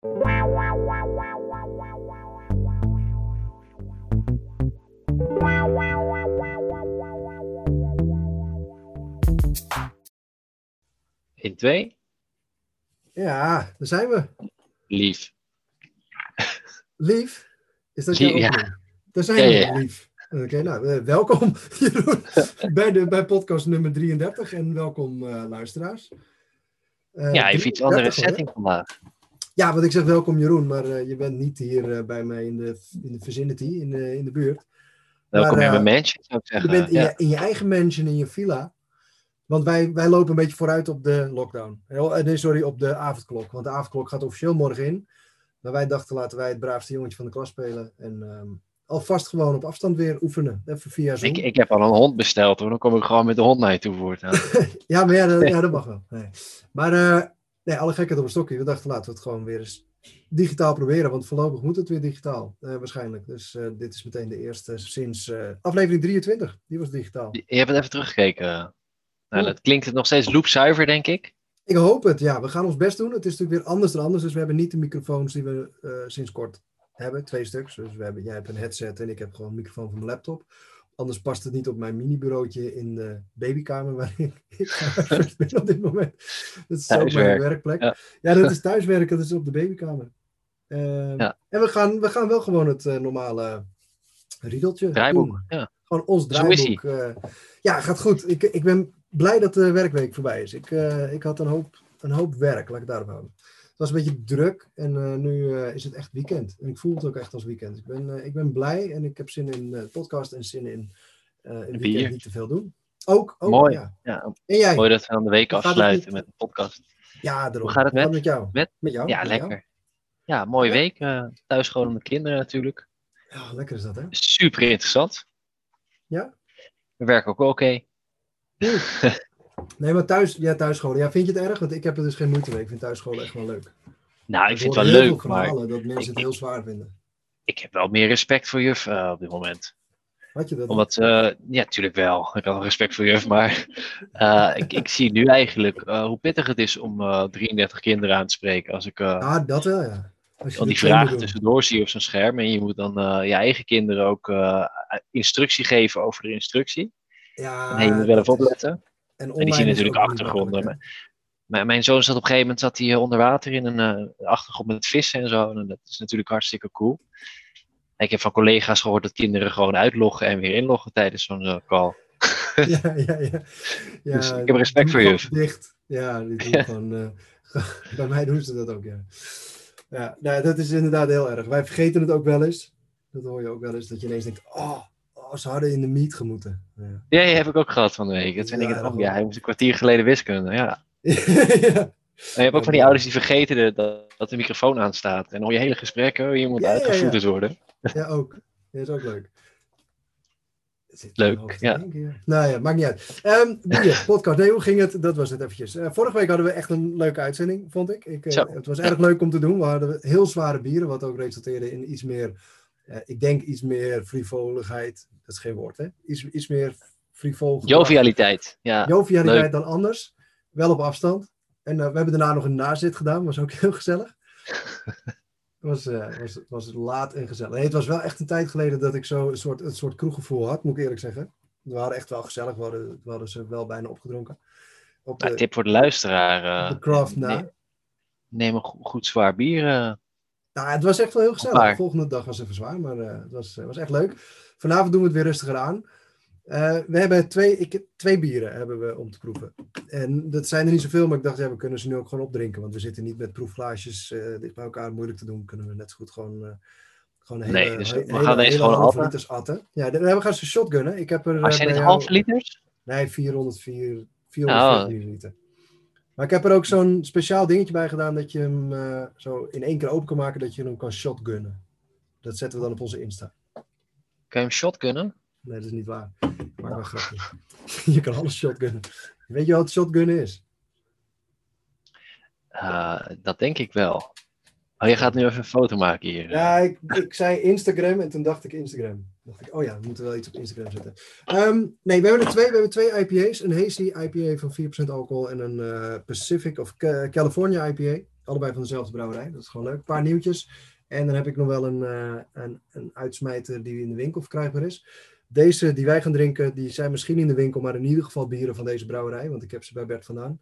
In 2. Ja, daar zijn we. Lief. Lief? Is dat jouw opening? Ja. Daar zijn we, Ja. Lief. Oké, nou, welkom Jeroen bij podcast nummer 33 en welkom luisteraars. Even iets andere setting vandaag. Ja, want ik zeg welkom Jeroen, maar je bent niet hier bij mij in de Vicinity, in de buurt. Welkom in mijn mansion, zou ik zeggen. Je bent in je eigen mansion, in je villa. Want wij lopen een beetje vooruit op de lockdown. Op de avondklok. Want de avondklok gaat officieel morgen in. Maar wij dachten, laten wij het braafste jongetje van de klas spelen. En alvast gewoon op afstand weer oefenen. Even via Zoom. Ik heb al een hond besteld hoor. Dan kom ik gewoon met de hond naar je toe voortaan. Ja, maar dat mag wel. Nee. Maar alle gekheid op een stokje. We dachten, laten we het gewoon weer eens digitaal proberen. Want voorlopig moet het weer digitaal. Waarschijnlijk. Dus dit is meteen de eerste sinds aflevering 23. Die was digitaal. Je hebt het even teruggekeken. Nou, dat klinkt nog steeds loopzuiver, denk ik. Ik hoop het, ja. We gaan ons best doen. Het is natuurlijk weer anders dan anders. Dus we hebben niet de microfoons die we sinds kort hebben. 2 stuks. Dus jij hebt een headset en ik heb gewoon een microfoon van mijn laptop. Anders past het niet op mijn mini-bureautje in de babykamer waarin ik ben op dit moment. Dat is ook mijn werkplek. Ja, dat is thuiswerken. Dat is op de babykamer. En we gaan wel gewoon het normale riedeltje draaiboek doen. Ja. Gewoon ons draaiboek. Gaat goed. Ik ben blij dat de werkweek voorbij is. Ik had een hoop werk, laat ik het daarop houden. Het was een beetje druk en nu is het echt weekend. En ik voel het ook echt als weekend. Ik ben blij en ik heb zin in podcast en zin in een weekend niet te veel doen. Ook mooi. Ja. En jij? Mooi dat we dan de week afsluiten met een podcast. Ja, daarom. Hoe gaat het met jou? Met jou? Ja, lekker. Jou? Ja, mooie week. Thuis gewoon met kinderen natuurlijk. Ja, lekker is dat, hè? Super interessant. Ja? We werken ook wel oké. Nee, maar thuisscholen. Ja, vind je het erg? Want ik heb er dus geen moeite mee. Ik vind thuisscholen echt wel leuk. Nou, ik vind het wel leuk, maar dat mensen het heel zwaar vinden. Ik heb wel meer respect voor juf op dit moment. Had je dat? Omdat, ja, natuurlijk wel. Ik had wel respect voor juf, maar ik zie nu eigenlijk hoe pittig het is om 33 kinderen aan te spreken. Als ik dat wel, ja. al die vragen tussendoor zie op zo'n scherm en je moet dan je eigen kinderen ook instructie geven over de instructie. Ja, en je moet wel even opletten. En die zien natuurlijk achtergronden. Mijn zoon zat op een gegeven moment onder water in een achtergrond met vissen en zo. En dat is natuurlijk hartstikke cool. En ik heb van collega's gehoord dat kinderen gewoon uitloggen en weer inloggen tijdens zo'n call. Ja. Dus ik heb respect voor juf. Dicht. Ja, die doen gewoon... bij mij doen ze dat ook, ja. Ja, nou, dat is inderdaad heel erg. Wij vergeten het ook wel eens. Dat hoor je ook wel eens, dat je ineens denkt... ze hadden in de meet gemoeten. Ja, die heb ik ook gehad van de week. Toen denk ik, hij moest een kwartier geleden wiskunde. Ja. Ja. En je hebt ook van die ouders die vergeten dat de microfoon aanstaat. En dan hoor je hele gesprekken, je moet uitgevoerd worden. Ja, ook. Dat is ook leuk. Leuk, ja. Nou ja, maakt niet uit. Podcast. Nee, hoe ging het? Dat was het eventjes. Vorige week hadden we echt een leuke uitzending, vond ik. Het was erg leuk om te doen. We hadden heel zware bieren, wat ook resulteerde in iets meer... ik denk iets meer frivoligheid. Dat is geen woord, hè? Iets meer frivol. Jovialiteit. Ja, jovialiteit leuk. Dan anders. Wel op afstand. En we hebben daarna nog een nazit gedaan. Was ook heel gezellig. Het was laat en gezellig. Nee, het was wel echt een tijd geleden dat ik zo een soort kroeggevoel had, moet ik eerlijk zeggen. We waren echt wel gezellig. We hadden ze wel bijna opgedronken. Tip voor de luisteraar. De craft na. Neem een goed zwaar bier. Nou, het was echt wel heel gezellig. De volgende dag was even zwaar, maar het was echt leuk. Vanavond doen we het weer rustiger aan. We hebben twee bieren hebben we om te proeven. En dat zijn er niet zoveel, maar ik dacht, we kunnen ze nu ook gewoon opdrinken. Want we zitten niet met proefglaasjes dicht bij elkaar moeilijk te doen. Kunnen we net zo goed gewoon we gaan deze gewoon halve liters atten. Ja, we gaan ze shotgunnen. Ik heb er, zijn het halve liters? Nee, 404 milliliter. Maar ik heb er ook zo'n speciaal dingetje bij gedaan dat je hem zo in 1 keer open kan maken, dat je hem kan shotgunnen. Dat zetten we dan op onze Insta. Kan je hem shotgunnen? Nee, dat is niet waar. Maar wel grappig. Je kan alles shotgunnen. Weet je wat shotgunnen is? Dat denk ik wel. Je gaat nu even een foto maken hier. Ja, ik zei Instagram en toen dacht ik Instagram. Dacht ik, we moeten wel iets op Instagram zetten. Nee, we hebben 2 IPA's. Een Hazy IPA van 4% alcohol en een Pacific of California IPA. Allebei van dezelfde brouwerij. Dat is gewoon leuk. Een paar nieuwtjes. En dan heb ik nog wel een uitsmijter die in de winkel verkrijgbaar is. Deze die wij gaan drinken, die zijn misschien in de winkel, maar in ieder geval bieren van deze brouwerij. Want ik heb ze bij Bert vandaan.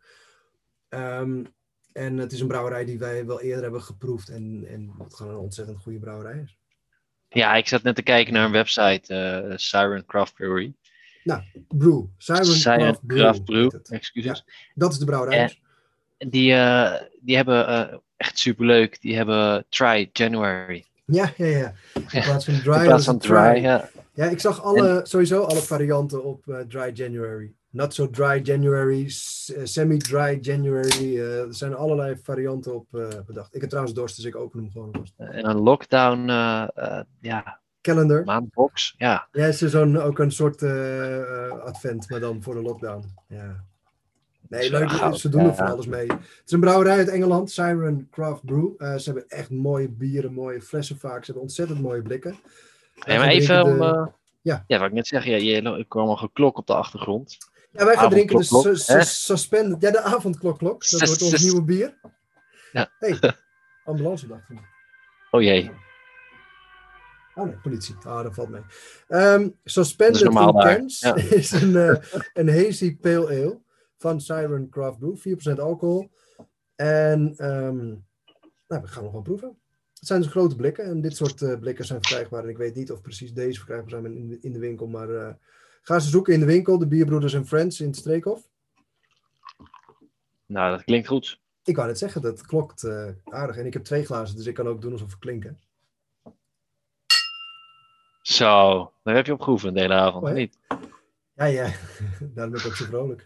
En het is een brouwerij die wij wel eerder hebben geproefd. En wat gewoon een ontzettend goede brouwerij is. Ja, ik zat net te kijken naar een website, Siren Craft Brewery. Nou, Brew. Siren Craft Brew. Excuses. Ja, dat is de brouwerij. Die hebben echt superleuk. Die hebben Try January. Ja. In plaats van dry. In plaats van dry, ja. Ja, ik zag sowieso alle varianten op Dry January. Not so dry January, semi-dry January. Er zijn allerlei varianten op bedacht. Ik heb trouwens dorst, dus ik open hem gewoon. En een lockdown, calendar. maandbox, ja. Ja, het is ook een soort advent, maar dan voor de lockdown. Ja. Nee, leuk. Ze doen er van alles mee. Het is een brouwerij uit Engeland, Siren Craft Brew. Ze hebben echt mooie bieren, mooie flessen vaak. Ze hebben ontzettend mooie blikken. Ja, maar even om... Ja, wat ik net zeg, je kwam al geklok op de achtergrond. Ja, wij gaan drinken de Suspended. Ja, de avondklok. Dat wordt ons nieuwe bier. Ja. Hey, ambulance dacht ik. Oh jee. Oh nee, politie. Dat valt mee. Suspended Intense is een hazy pale ale van Siren Craft Brew. 4% alcohol. En we gaan nog wel proeven. Het zijn dus grote blikken. En dit soort blikken zijn verkrijgbaar. En ik weet niet of precies deze verkrijgbaar zijn in de winkel. Maar ga ze zoeken in de winkel. De Bierbroeders en Friends in het Streekhof. Nou, dat klinkt goed. Ik wou net zeggen, dat klokt aardig. En ik heb 2 glazen, dus ik kan ook doen alsof we klinken. Zo, daar heb je op geoefend de hele avond, of niet? Ja. Daarom ben ik ook zo vrolijk.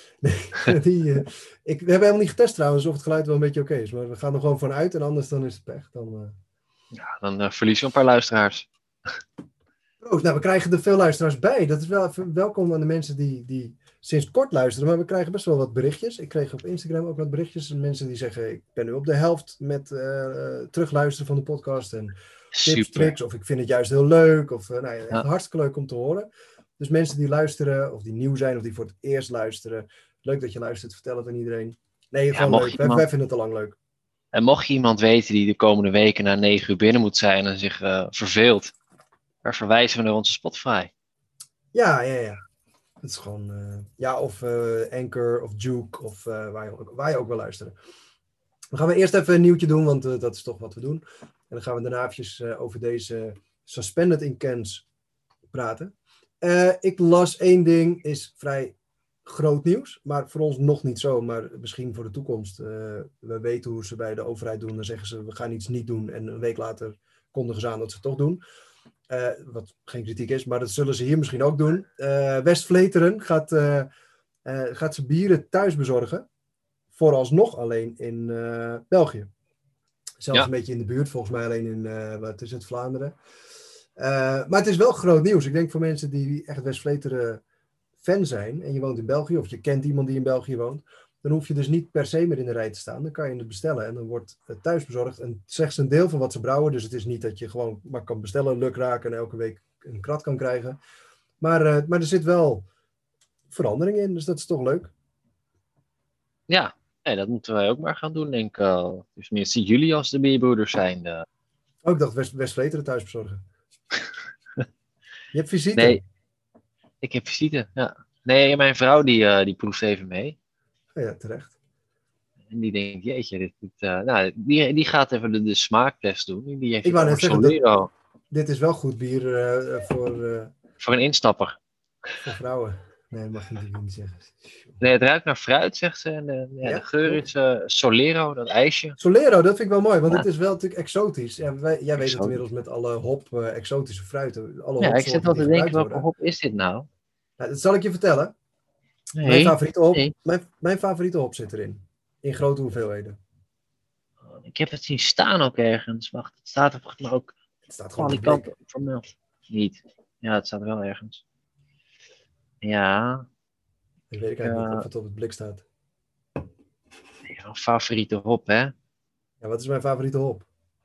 Nee, we hebben helemaal niet getest trouwens of het geluid wel een beetje oké is. Maar we gaan er gewoon vanuit en anders dan is het pech. Ja, dan verlies je een paar luisteraars. Nou, we krijgen er veel luisteraars bij. Dat is wel welkom aan de mensen die sinds kort luisteren. Maar we krijgen best wel wat berichtjes. Ik kreeg op Instagram ook wat berichtjes. Mensen die zeggen, ik ben nu op de helft met terugluisteren van de podcast. En tips, tricks. Of ik vind het juist heel leuk. Of echt hartstikke leuk om te horen. Dus mensen die luisteren, of die nieuw zijn, of die voor het eerst luisteren. Leuk dat je luistert. Vertel het aan iedereen. Nee, gewoon leuk. Wij vinden het al lang leuk. En mocht je iemand weten die de komende weken na 9 uur binnen moet zijn en zich verveelt, daar verwijzen we naar onze Spotify. Ja. Het is gewoon, of Anchor of Juke, of waar je ook wil luisteren. Dan gaan we eerst even een nieuwtje doen, want dat is toch wat we doen. En dan gaan we daarna eventjes over deze Suspended Intense praten. Ik las 1 ding, is vrij groot nieuws, maar voor ons nog niet zo, maar misschien voor de toekomst. We weten hoe ze bij de overheid doen, dan zeggen ze we gaan iets niet doen en een week later kondigen ze aan dat ze het toch doen. Wat geen kritiek is, maar dat zullen ze hier misschien ook doen. West-Vleteren gaat ze bieren thuis bezorgen, vooralsnog alleen in België. Zelfs een beetje in de buurt, volgens mij alleen in, wat is het, Vlaanderen. Maar het is wel groot nieuws. Ik denk voor mensen die echt West-Vleteren fan zijn en je woont in België of je kent iemand die in België woont, dan hoef je dus niet per se meer in de rij te staan. Dan kan je het bestellen en dan wordt het thuis bezorgd. En slechts een deel van wat ze brouwen. Dus het is niet dat je gewoon maar kan bestellen, lukraak en elke week een krat kan krijgen. Maar er zit wel verandering in, dus dat is toch leuk. Ja, dat moeten wij ook maar gaan doen, denk ik. Dus meer zien jullie als de bierbroeders zijn. Ook ik dacht West-Vleteren thuis bezorgen. Je hebt visite? Nee, ik heb visite, ja. Nee, mijn vrouw die proeft even mee. Oh ja, terecht. En die denkt, jeetje, die gaat even de smaaktest doen. Die heeft ik wou net zeggen, Solero. Dit is wel goed bier voor een instapper. Voor vrouwen. Nee, dat mag je natuurlijk niet zeggen. Nee, het ruikt naar fruit, zegt ze. En de geur is Solero, dat ijsje. Solero, dat vind ik wel mooi, want het is wel natuurlijk exotisch. Ja, jij weet het inmiddels met alle exotische fruiten. Alle ik zit wel te denken, welke hop is dit nou? Dat zal ik je vertellen. Nee, mijn favoriete hop zit erin. In grote hoeveelheden. Ik heb het zien staan ook ergens. Wacht, het staat er volgens mij ook. Het staat gewoon die kant vermeld. Niet. Ja, het staat wel ergens. Ja. Ik weet eigenlijk niet of het op het blik staat. Ja, favoriete hop, hè? Ja, wat is mijn favoriete hop?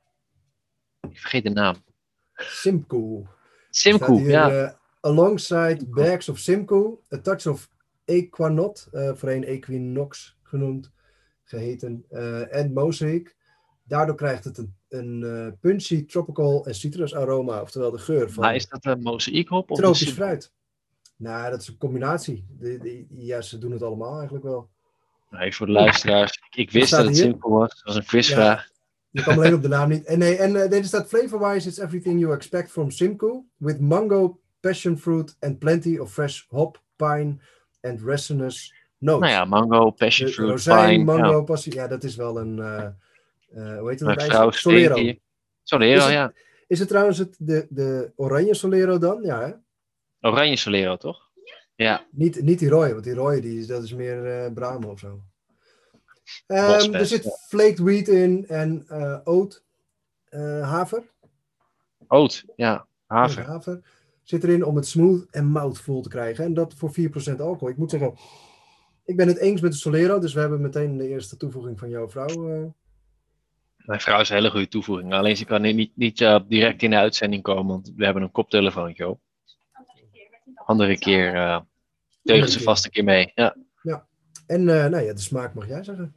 Ik vergeet de naam. Simcoe. Simcoe, ja. Alongside bags of Simcoe, a touch of Equanot, voorheen Equinox genoemd. geheten. En Mosaic. Daardoor krijgt het een punchy, tropical en citrus aroma. Oftewel de geur van Maar is dat een mozaïekhop? Of tropisch fruit. Nou, dat is een combinatie. Ja, ze doen het allemaal eigenlijk wel. Nee, voor de luisteraars. Ik wist staat dat het hier. simpel was. Dat was een quizvraag. Je kan alleen op de naam niet. En er staat flavor-wise, it's everything you expect from Simcoe. With mango, passion fruit and plenty of fresh hop, pine and resinous notes. Nou ja, mango, passion fruit, rozijn, pine. mango, passie. Ja, dat is wel een... hoe heet Mijn het? vrouw Solero. Solero, ja. Is het trouwens de oranje Solero dan? Ja, hè? Oranje Solero, toch? Ja. Niet die rode, want die rode dat is meer Brahma of zo. Bospest, er zit flaked wheat in en oat, haver. Oat, ja. Haver. Ja, haver zit erin om het smooth en mouthful te krijgen. En dat voor 4% alcohol. Ik moet zeggen, ik ben het eens met de Solero, dus we hebben meteen de eerste toevoeging van jouw vrouw. Mijn vrouw is een hele goede toevoeging. Alleen ze kan niet direct in de uitzending komen, want we hebben een koptelefoontje op. Andere keer teugen ze vast een keer mee. Ja. En de smaak mag jij zeggen.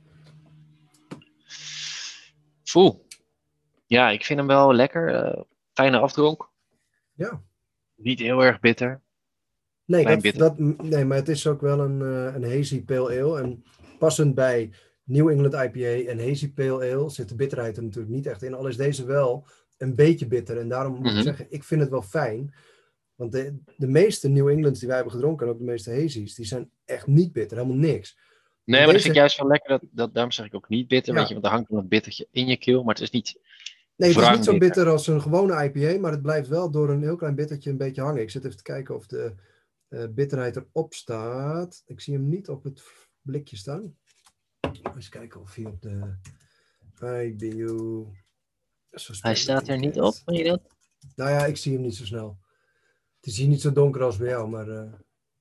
Voel. Ja, ik vind hem wel lekker. Fijne afdronk. Ja. Niet heel erg bitter. Nee, maar het is ook wel een hazy pale ale. En passend bij New England IPA en hazy pale ale zit de bitterheid er natuurlijk niet echt in. Al is deze wel een beetje bitter. En daarom moet ik zeggen, ik vind het wel fijn. Want de meeste New Englands die wij hebben gedronken, en ook de meeste hazy's, die zijn echt niet bitter. Helemaal niks. Nee, maar dat vind ik juist wel lekker. Daarom zeg ik ook niet bitter. Ja. Weet je, want er hangt wel een bittertje in je keel. Maar het is niet... Nee, het is niet zo bitter als een gewone IPA, maar het blijft wel door een heel klein bittertje een beetje hangen. Ik zit even te kijken of de bitterheid erop staat. Ik zie hem niet op het blikje staan. Eens kijken of hij op de IBU... Hij staat er niet op, weet je dat? Nou ja, ik zie hem niet zo snel. Het is hier niet zo donker als bij jou, maar...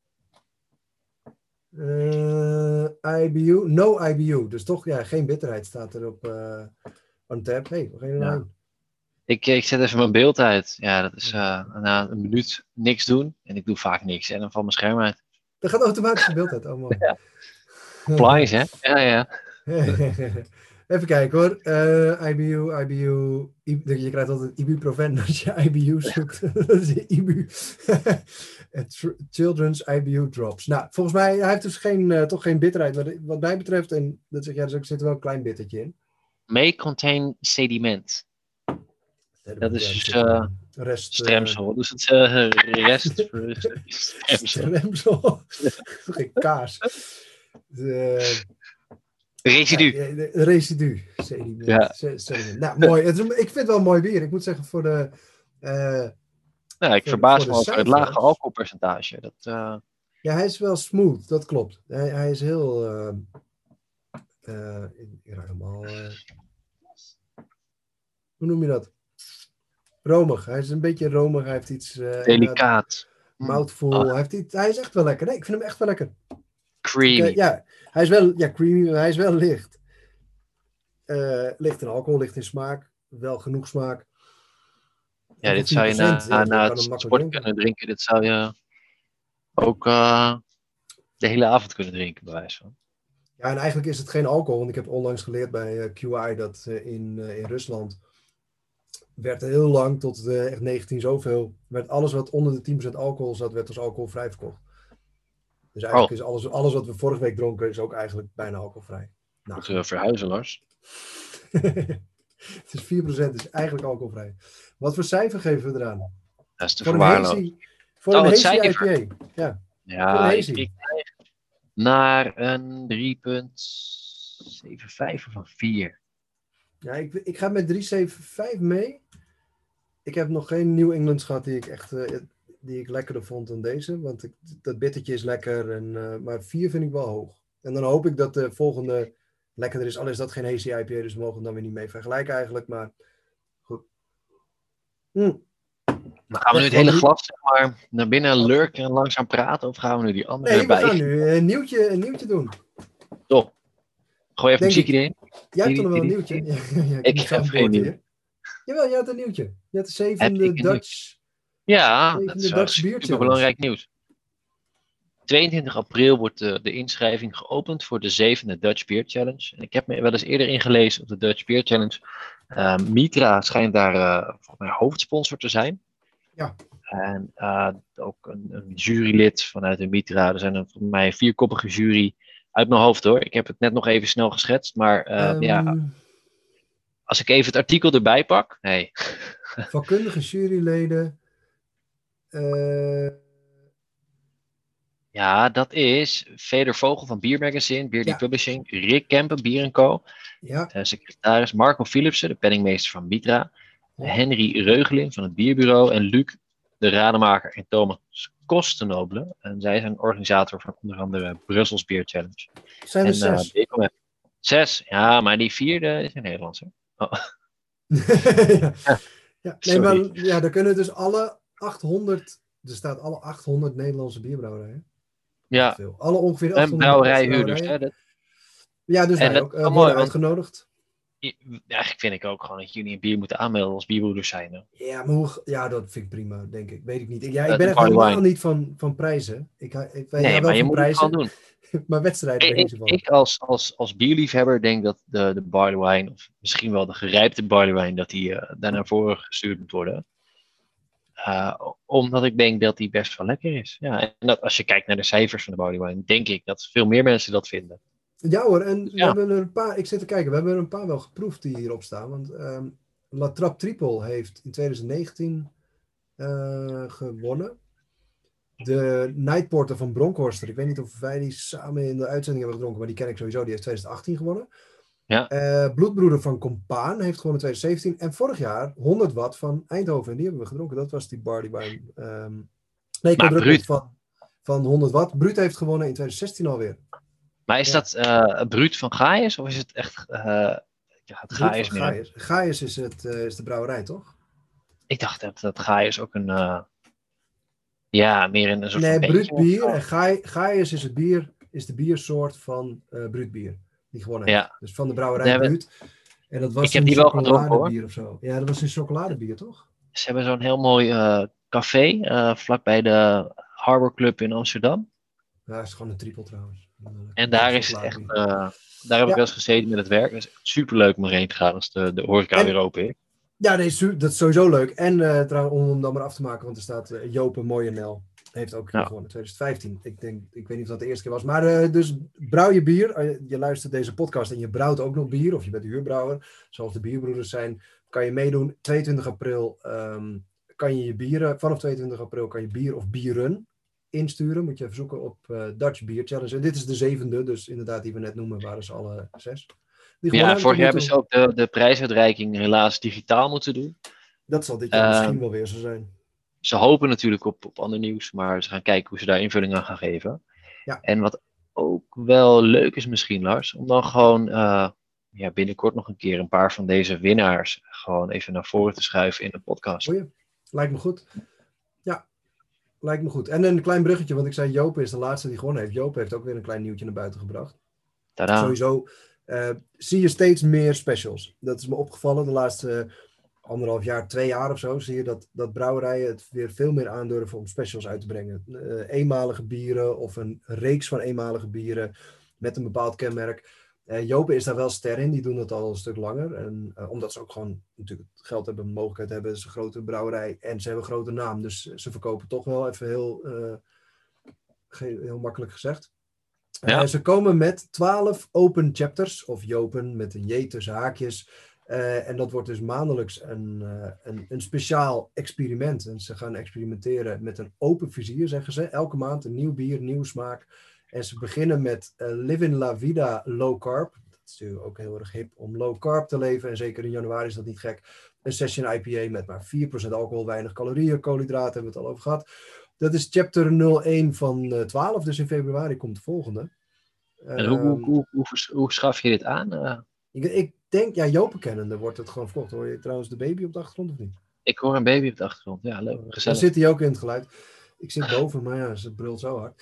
IBU, no IBU. Dus toch, ja, geen bitterheid staat er op on tap. Hey, we gaan er nou in. Ik zet even mijn beeld uit. Ja, dat is na een minuut niks doen. En ik doe vaak niks. En dan valt mijn scherm uit. Dat gaat automatisch je beeld uit. Oh, mooi. Ja. Flies, hè? Ja. Even kijken hoor. IBU. Je krijgt altijd ibuprofen als je IBU zoekt. Dat is IBU. Children's IBU drops. Nou, volgens mij hij heeft dus toch geen bitterheid. Wat mij betreft, en dat zeg jij, dus er zit wel een klein bittertje in. May contain sediment. Dat is dus stremsel. Wat is het? Stremsel. Geen kaas. Residu. Residu. Sediment. Ja. Sediment. Nou, mooi. Ik vind het wel een mooi bier. Ik moet zeggen voor de... ik verbaas me over het lage alcoholpercentage. Ja, hij is wel smooth. Dat klopt. Hij is heel... ik raak hem al... hoe noem je dat? Romig. Hij is een beetje romig. Hij heeft iets... delicaat. Mouthful. Hij is echt wel lekker. Nee, ik vind hem echt wel lekker. Creamy. Hij is wel creamy, maar hij is wel licht. Licht in alcohol, licht in smaak. Wel genoeg smaak. Ja, dit zou je na het sport kunnen drinken. Dit zou je ook de hele avond kunnen drinken, bij wijze van. Ja, en eigenlijk is het geen alcohol. Want ik heb onlangs geleerd bij QI dat in Rusland werd heel lang tot echt 19 zoveel. Werd alles wat onder de 10% alcohol zat, werd als alcoholvrij verkocht. Dus eigenlijk is alles wat we vorige week dronken, is ook eigenlijk bijna alcoholvrij. Nou, moeten we verhuizen, Lars? Het is 4%, is eigenlijk alcoholvrij. Wat voor cijfer geven we eraan? Dat is te verwaarloosd. Voor een hazy IPA. Ja, ik kijk naar een 3,75 of een 4. Ja, ik ga met 3,75 mee. Ik heb nog geen New Englands gehad die ik lekkerder vond dan deze. Want dat bittertje is lekker. Maar 4 vind ik wel hoog. En dan hoop ik dat de volgende lekkerder is. Al is dat geen hazy IPA, dus we mogen het dan weer niet mee vergelijken eigenlijk. Maar goed. Dan gaan we nu het hele glas zeg maar, naar binnen lurken en langzaam praten? Of gaan we nu die andere erbij? Nee, we gaan nu een nieuwtje doen. Top. Gooi even muziek erin. Jij hebt toch nog wel een nieuwtje? Ik heb geen nieuwtje. Jawel, jij had een nieuwtje. Je had de 7e Dutch... Ja, dat is Dutch super belangrijk nieuws. 22 april wordt de inschrijving geopend voor de 7e Dutch Beer Challenge. En ik heb me wel eens eerder ingelezen op de Dutch Beer Challenge. Mitra schijnt daar volgens mij hoofdsponsor te zijn. Ja. En ook een jurylid vanuit de Mitra. Er zijn volgens mij een 4-koppige jury uit mijn hoofd hoor. Ik heb het net nog even snel geschetst. Maar als ik even het artikel erbij pak. Nee. Vakkundige juryleden. Ja, dat is Feder Vogel van Beer Magazine, Beerly Publishing, Rick Kempen, Bier & Co. Ja. Secretaris Marco Philipsen, de penningmeester van Mitra. Henry Reugelin van het Bierbureau en Luc, de rademaker en Thomas Kostenobele. En zij zijn organisator van onder andere Brussels Beer Challenge. Zijn er 6? 6, ja, maar die 4e is in Nederlands. Hè? Oh. Nee, maar daar kunnen dus alle 800, er staat alle 800 Nederlandse bierbrouwerijen. Ja, alle ongeveer 800 en brouwerijhuurders. Hè? Ja, dus wij ook worden mooi, uitgenodigd. Eigenlijk vind ik ook gewoon dat jullie een bier moeten aanmelden als bierbroeders zijn. Hè? Ja, maar dat vind ik prima, denk ik. Weet ik niet. Ik ben echt helemaal niet van prijzen. Nee, maar je moet het gewoon doen. Maar wedstrijden ben ik zo van. Ik als bierliefhebber denk dat de barley wine, of misschien wel de gerijpte barley wine, dat die daar naar voren gestuurd moet worden. Omdat ik denk dat die best wel lekker is. Ja, en dat, als je kijkt naar de cijfers van de barley wine, denk ik dat veel meer mensen dat vinden. Ja hoor, en we hebben er een paar, ik zit te kijken, we hebben er een paar wel geproefd die hierop staan. Want La Trappe Triple heeft in 2019 gewonnen. De Night Porter van Bronkhorster, ik weet niet of wij die samen in de uitzending hebben gedronken, maar die ken ik sowieso, die heeft 2018 gewonnen. Ja. Bloedbroeder van Compaan heeft gewonnen in 2017. En vorig jaar 100 watt van Eindhoven, en die hebben we gedronken. Dat was die barley wine. Bruut van 100 watt. Bruut heeft gewonnen in 2016 alweer. Maar is dat Bruut van Gaius of is het echt het Gaius meer? Gaius is de brouwerij, toch? Ik dacht dat Gaius ook een meer een soort van Bruut bier. En Gaius is de biersoort van Bruut bier die gewonnen heeft. Dus van de brouwerij Bruut. En dat was ik heb die wel gedronken hoor. Of zo. Ja, dat was een chocoladebier, toch? Ze hebben zo'n heel mooi café vlakbij de Harbor Club in Amsterdam. Ja, dat is gewoon een triple trouwens. En daar is het echt, daar heb ik wel eens gezeten met het werk. Het is superleuk om erheen te gaan als de horeca weer open is. Ja, nee, dat is sowieso leuk. En trouwens, om hem dan maar af te maken, want er staat Joop Mooienel. Heeft ook gewonnen in 2015. Ik weet niet of dat de eerste keer was. Maar dus brouw je bier. Je luistert deze podcast en je brouwt ook nog bier. Of je bent huurbrouwer, zoals de bierbroeders zijn. Kan je meedoen. 22 april kan je bieren. Vanaf 22 april kan je bier of bieren insturen. Moet je even zoeken op Dutch Beer Challenge. En dit is de 7e. Dus inderdaad, die we net noemen, waren ze alle 6. Ja, vorig jaar hebben ze ook de prijsuitreiking helaas digitaal moeten doen. Dat zal dit jaar misschien wel weer zo zijn. Ze hopen natuurlijk op ander nieuws, maar ze gaan kijken hoe ze daar invulling aan gaan geven. Ja. En wat ook wel leuk is misschien, Lars, om dan gewoon binnenkort nog een keer een paar van deze winnaars gewoon even naar voren te schuiven in de podcast. Oei, lijkt me goed. Ja, lijkt me goed. En een klein bruggetje, want ik zei Joop is de laatste die gewonnen heeft. Joop heeft ook weer een klein nieuwtje naar buiten gebracht. Tadaa. Sowieso zie je steeds meer specials. Dat is me opgevallen de laatste 1,5 jaar, 2 jaar of zo. Zie je dat brouwerijen het weer veel meer aandurven om specials uit te brengen. Eenmalige bieren of een reeks van eenmalige bieren met een bepaald kenmerk. Jopen is daar wel ster in. Die doen dat al een stuk langer. En omdat ze ook gewoon natuurlijk het geld hebben, de mogelijkheid hebben. Het is een grote brouwerij en ze hebben een grote naam. Dus ze verkopen toch wel even heel makkelijk gezegd. Ja. Ze komen met 12 open chapters, of Jopen met een J tussen haakjes. En dat wordt dus maandelijks een speciaal experiment. En ze gaan experimenteren met een open vizier, zeggen ze. Elke maand een nieuw bier, nieuw smaak. En ze beginnen met Living La Vida Low Carb. Dat is natuurlijk ook heel erg hip om low carb te leven. En zeker in januari is dat niet gek. Een session IPA met maar 4% alcohol, weinig calorieën, koolhydraten, hebben we het al over gehad. Dat is chapter 01 van 12, dus in februari komt de volgende. En hoe schaf je dit aan? Ik denk, Jopen kennende wordt het gewoon verkocht. Hoor je trouwens de baby op de achtergrond of niet? Ik hoor een baby op de achtergrond, ja, leuk, gezellig. Dan zit hij ook in het geluid. Ik zit boven, maar ja, ze brult zo hard.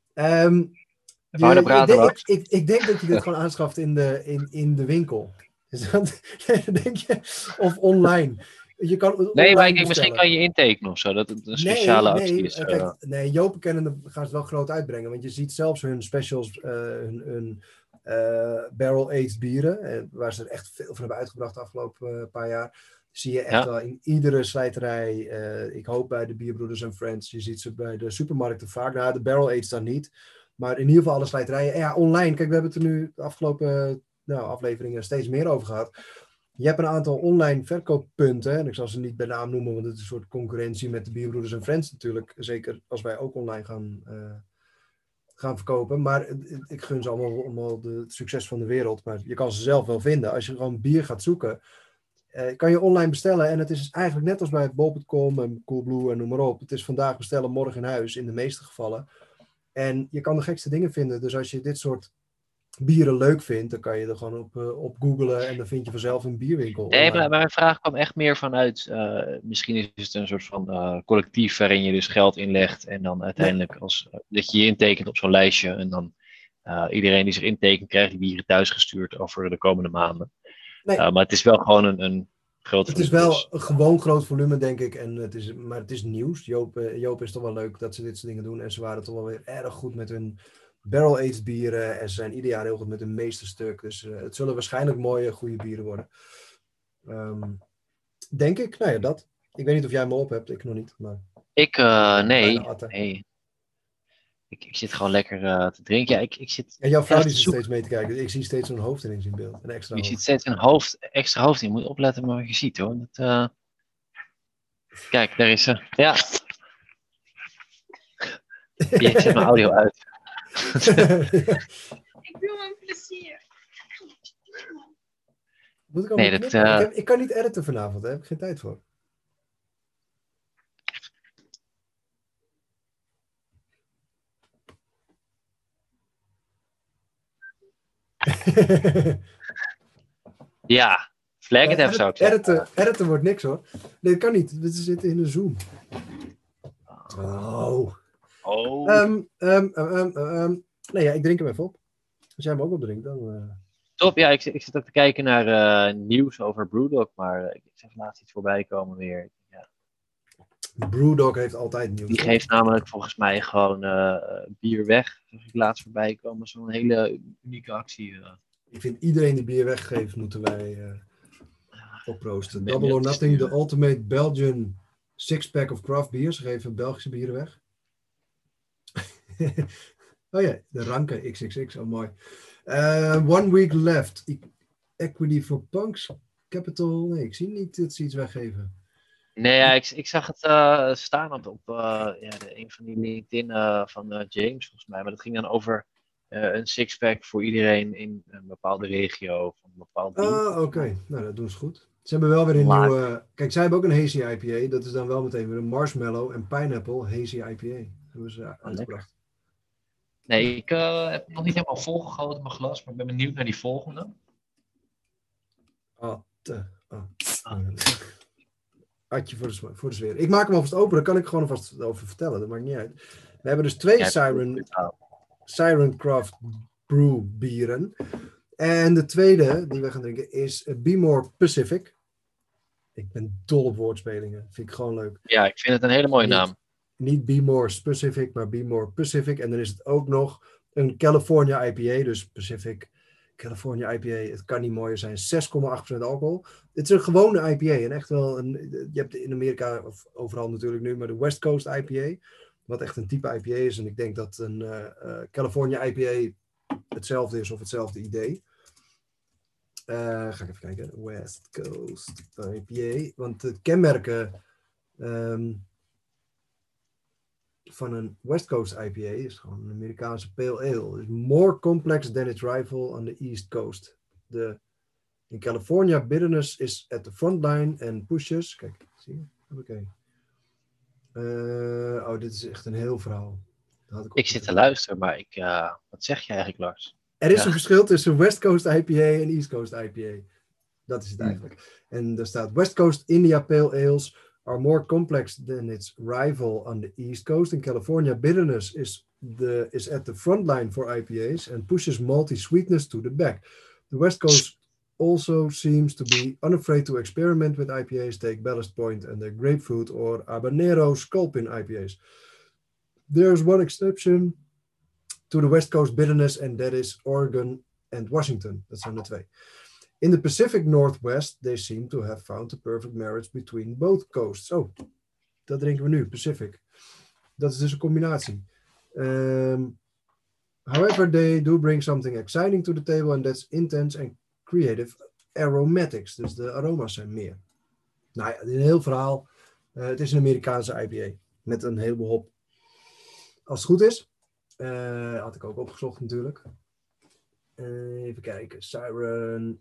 Ik denk dat je dit gewoon aanschaft in de winkel. Denk je? Of online. Je kan het Nee, maar online misschien bestellen. kan je intekenen of zo. Dat het een speciale actie is. Kijk, Joop kennen gaan ze het wel groot uitbrengen. Want je ziet zelfs hun specials, hun barrel-aged bieren, waar ze er echt veel van hebben uitgebracht de afgelopen paar jaar. Zie je echt wel in iedere slijterij. Ik hoop bij de Bierbroeders en Friends. Je ziet ze bij de supermarkten vaak. Nou, de barrel-aged dan niet. Maar in ieder geval alle slijterijen. En ja, online. Kijk, we hebben het er nu de afgelopen afleveringen steeds meer over gehad. Je hebt een aantal online verkooppunten. En ik zal ze niet bij naam noemen, want het is een soort concurrentie met de Bierbroeders en Friends natuurlijk. Zeker als wij ook online gaan verkopen. Maar ik gun ze allemaal het succes van de wereld. Maar je kan ze zelf wel vinden. Als je gewoon bier gaat zoeken, kan je online bestellen. En het is eigenlijk net als bij bol.com en Coolblue en noem maar op. Het is vandaag bestellen, morgen in huis, in de meeste gevallen. En je kan de gekste dingen vinden. Dus als je dit soort bieren leuk vindt, dan kan je er gewoon op googlen en dan vind je vanzelf een bierwinkel. Nee, maar mijn vraag kwam echt meer vanuit, misschien is het een soort van collectief waarin je dus geld inlegt en dan uiteindelijk dat je je intekent op zo'n lijstje en dan iedereen die zich intekent krijgt die bieren thuisgestuurd over de komende maanden. Nee. Maar het is wel gewoon een groot volume. Het is wel een gewoon groot volume, denk ik. Maar het is nieuws. Joop is toch wel leuk dat ze dit soort dingen doen. En ze waren toch wel weer erg goed met hun barrel-aged bieren. En ze zijn ieder jaar heel goed met hun meesterstuk. Dus het zullen waarschijnlijk mooie, goede bieren worden. Denk ik. Nou ja, dat. Ik weet niet of jij me op hebt. Ik nog niet. Maar... Nee. Ik zit gewoon lekker te drinken. Ja, ik zit en jouw vrouw die zit steeds mee te kijken. Ik zie steeds een hoofd ineens in beeld. Een extra hoofd. Je ziet steeds een extra hoofd in. Je moet opletten met wat je ziet hoor. Kijk, daar is ze. Ja. Ik zet mijn audio uit. Ik doe mijn plezier. Moet ik ik kan niet editen vanavond. Daar heb ik geen tijd voor. Ja, flag het even zou ik zeggen. Editen wordt niks hoor. Nee, dat kan niet. We zitten in een Zoom. Oh. Nee, ja, ik drink hem even op. Als jij hem ook opdrinkt, dan... Top, ja, ik zit ook te kijken naar nieuws over Brewdog, maar ik zag laatst iets voorbij komen weer. Ja. Brewdog heeft altijd nieuws. Die geeft namelijk volgens mij gewoon bier weg. Dat zag ik laatst voorbij komen. Zo'n hele unieke actie. Ik vind iedereen die bier weggeeft, moeten wij oproosten. Double or Nothing, de Ultimate Belgian Six-Pack of Craft Beer. Ze geven Belgische bieren weg. Oh ja, de Ranke XXX, oh mooi. 1 week left. Equity for Punks. Capital. Nee, ik zie niet dat ze iets weggeven. Nee, ja, ik zag het staan op een van die LinkedIn van James, volgens mij. Maar dat ging dan over een sixpack voor iedereen in een bepaalde regio. Of een bepaald oké. Nou, dat doen ze goed. Ze hebben wel weer een nieuwe... Kijk, zij hebben ook een hazy IPA. Dat is dan wel meteen weer een marshmallow en pineapple hazy IPA. Dat hebben ze uitgebracht. Nee, ik heb nog niet helemaal volgegoten mijn glas, maar ik ben benieuwd naar die volgende. Adje voor de sfeer. Ik maak hem alvast open, dan kan ik gewoon alvast over vertellen. Dat maakt niet uit. We hebben dus 2 Siren Craft Brew bieren. En de tweede die we gaan drinken is Be More Pacific. Ik ben dol op woordspelingen. Vind ik gewoon leuk. Ja, ik vind het een hele mooie naam. Niet Be More Specific, maar Be More Pacific. En dan is het ook nog een California IPA. Dus Pacific, California IPA. Het kan niet mooier zijn. 6,8% alcohol. Het is een gewone IPA. En echt wel je hebt in Amerika, of overal natuurlijk nu, maar de West Coast IPA. Wat echt een type IPA is. En ik denk dat een California IPA hetzelfde is of hetzelfde idee. Ga ik even kijken. West Coast IPA. Want de kenmerken van een West Coast IPA is gewoon een Amerikaanse pale ale. It's more complex than its rival on the East Coast. In California, bitterness is at the front line and pushes. Kijk, zie je? Oké. Dit is echt een heel verhaal. Ik zit te luisteren, maar wat zeg je eigenlijk, Lars? Er is een verschil tussen West Coast IPA en East Coast IPA. Dat is het eigenlijk. En er staat West Coast India Pale Ales are more complex than its rival on the East Coast. In California, bitterness is at the front line for IPAs and pushes malty sweetness to the back. The West Coast also seems to be unafraid to experiment with IPAs, take Ballast Point and the Grapefruit or Habanero Sculpin IPAs. There's one exception to the West Coast bitterness, and that is Oregon and Washington. Dat zijn de twee. In the Pacific Northwest, they seem to have found the perfect marriage between both coasts. Oh, dat drinken we nu, Pacific. Dat is dus een combinatie. However, they do bring something exciting to the table, and that's intense and creative aromatics. Dus de aroma's zijn meer. Nou ja, een heel verhaal. Het is een Amerikaanse IPA met een heleboel hop. Als het goed is, had ik ook opgezocht natuurlijk. Even kijken, Siren.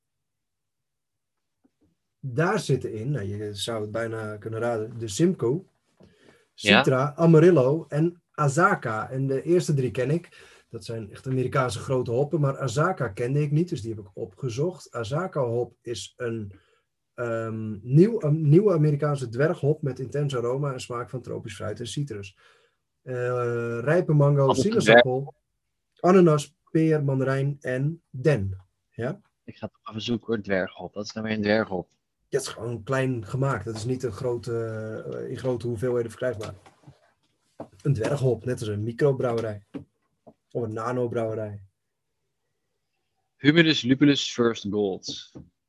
Daar zitten in, nou, je zou het bijna kunnen raden, de Simcoe, Citra, Amarillo en Azacca. En de eerste drie ken ik. Dat zijn echt Amerikaanse grote hoppen, maar Azacca kende ik niet, dus die heb ik opgezocht. Azacca hop is een nieuwe Amerikaanse dwerghop met intens aroma en smaak van tropisch fruit en citrus. Rijpe mango, sinaasappel, ananas, peer, mandarijn en den. Ja? Ik ga toch even zoeken hoor, dwerghop. Dat is nou weer een dwerghop. Dat is gewoon klein gemaakt. Dat is niet in grote hoeveelheden verkrijgbaar. Een dwerghop, net als een microbrouwerij. Of een nanobrouwerij. Humulus lupulus first gold.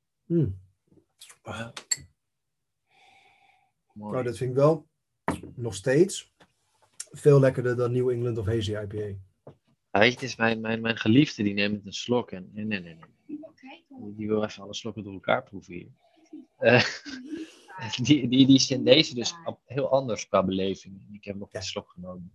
Wow. Nou, dat vind ik wel nog steeds veel lekkerder dan New England of Hazy IPA. Ja, weet je, het is mijn geliefde, die neemt een slok en nee. Die wil even alle slokken door elkaar proeven hier. Die zijn deze dus heel anders qua beleving. Ik heb nog een slok genomen.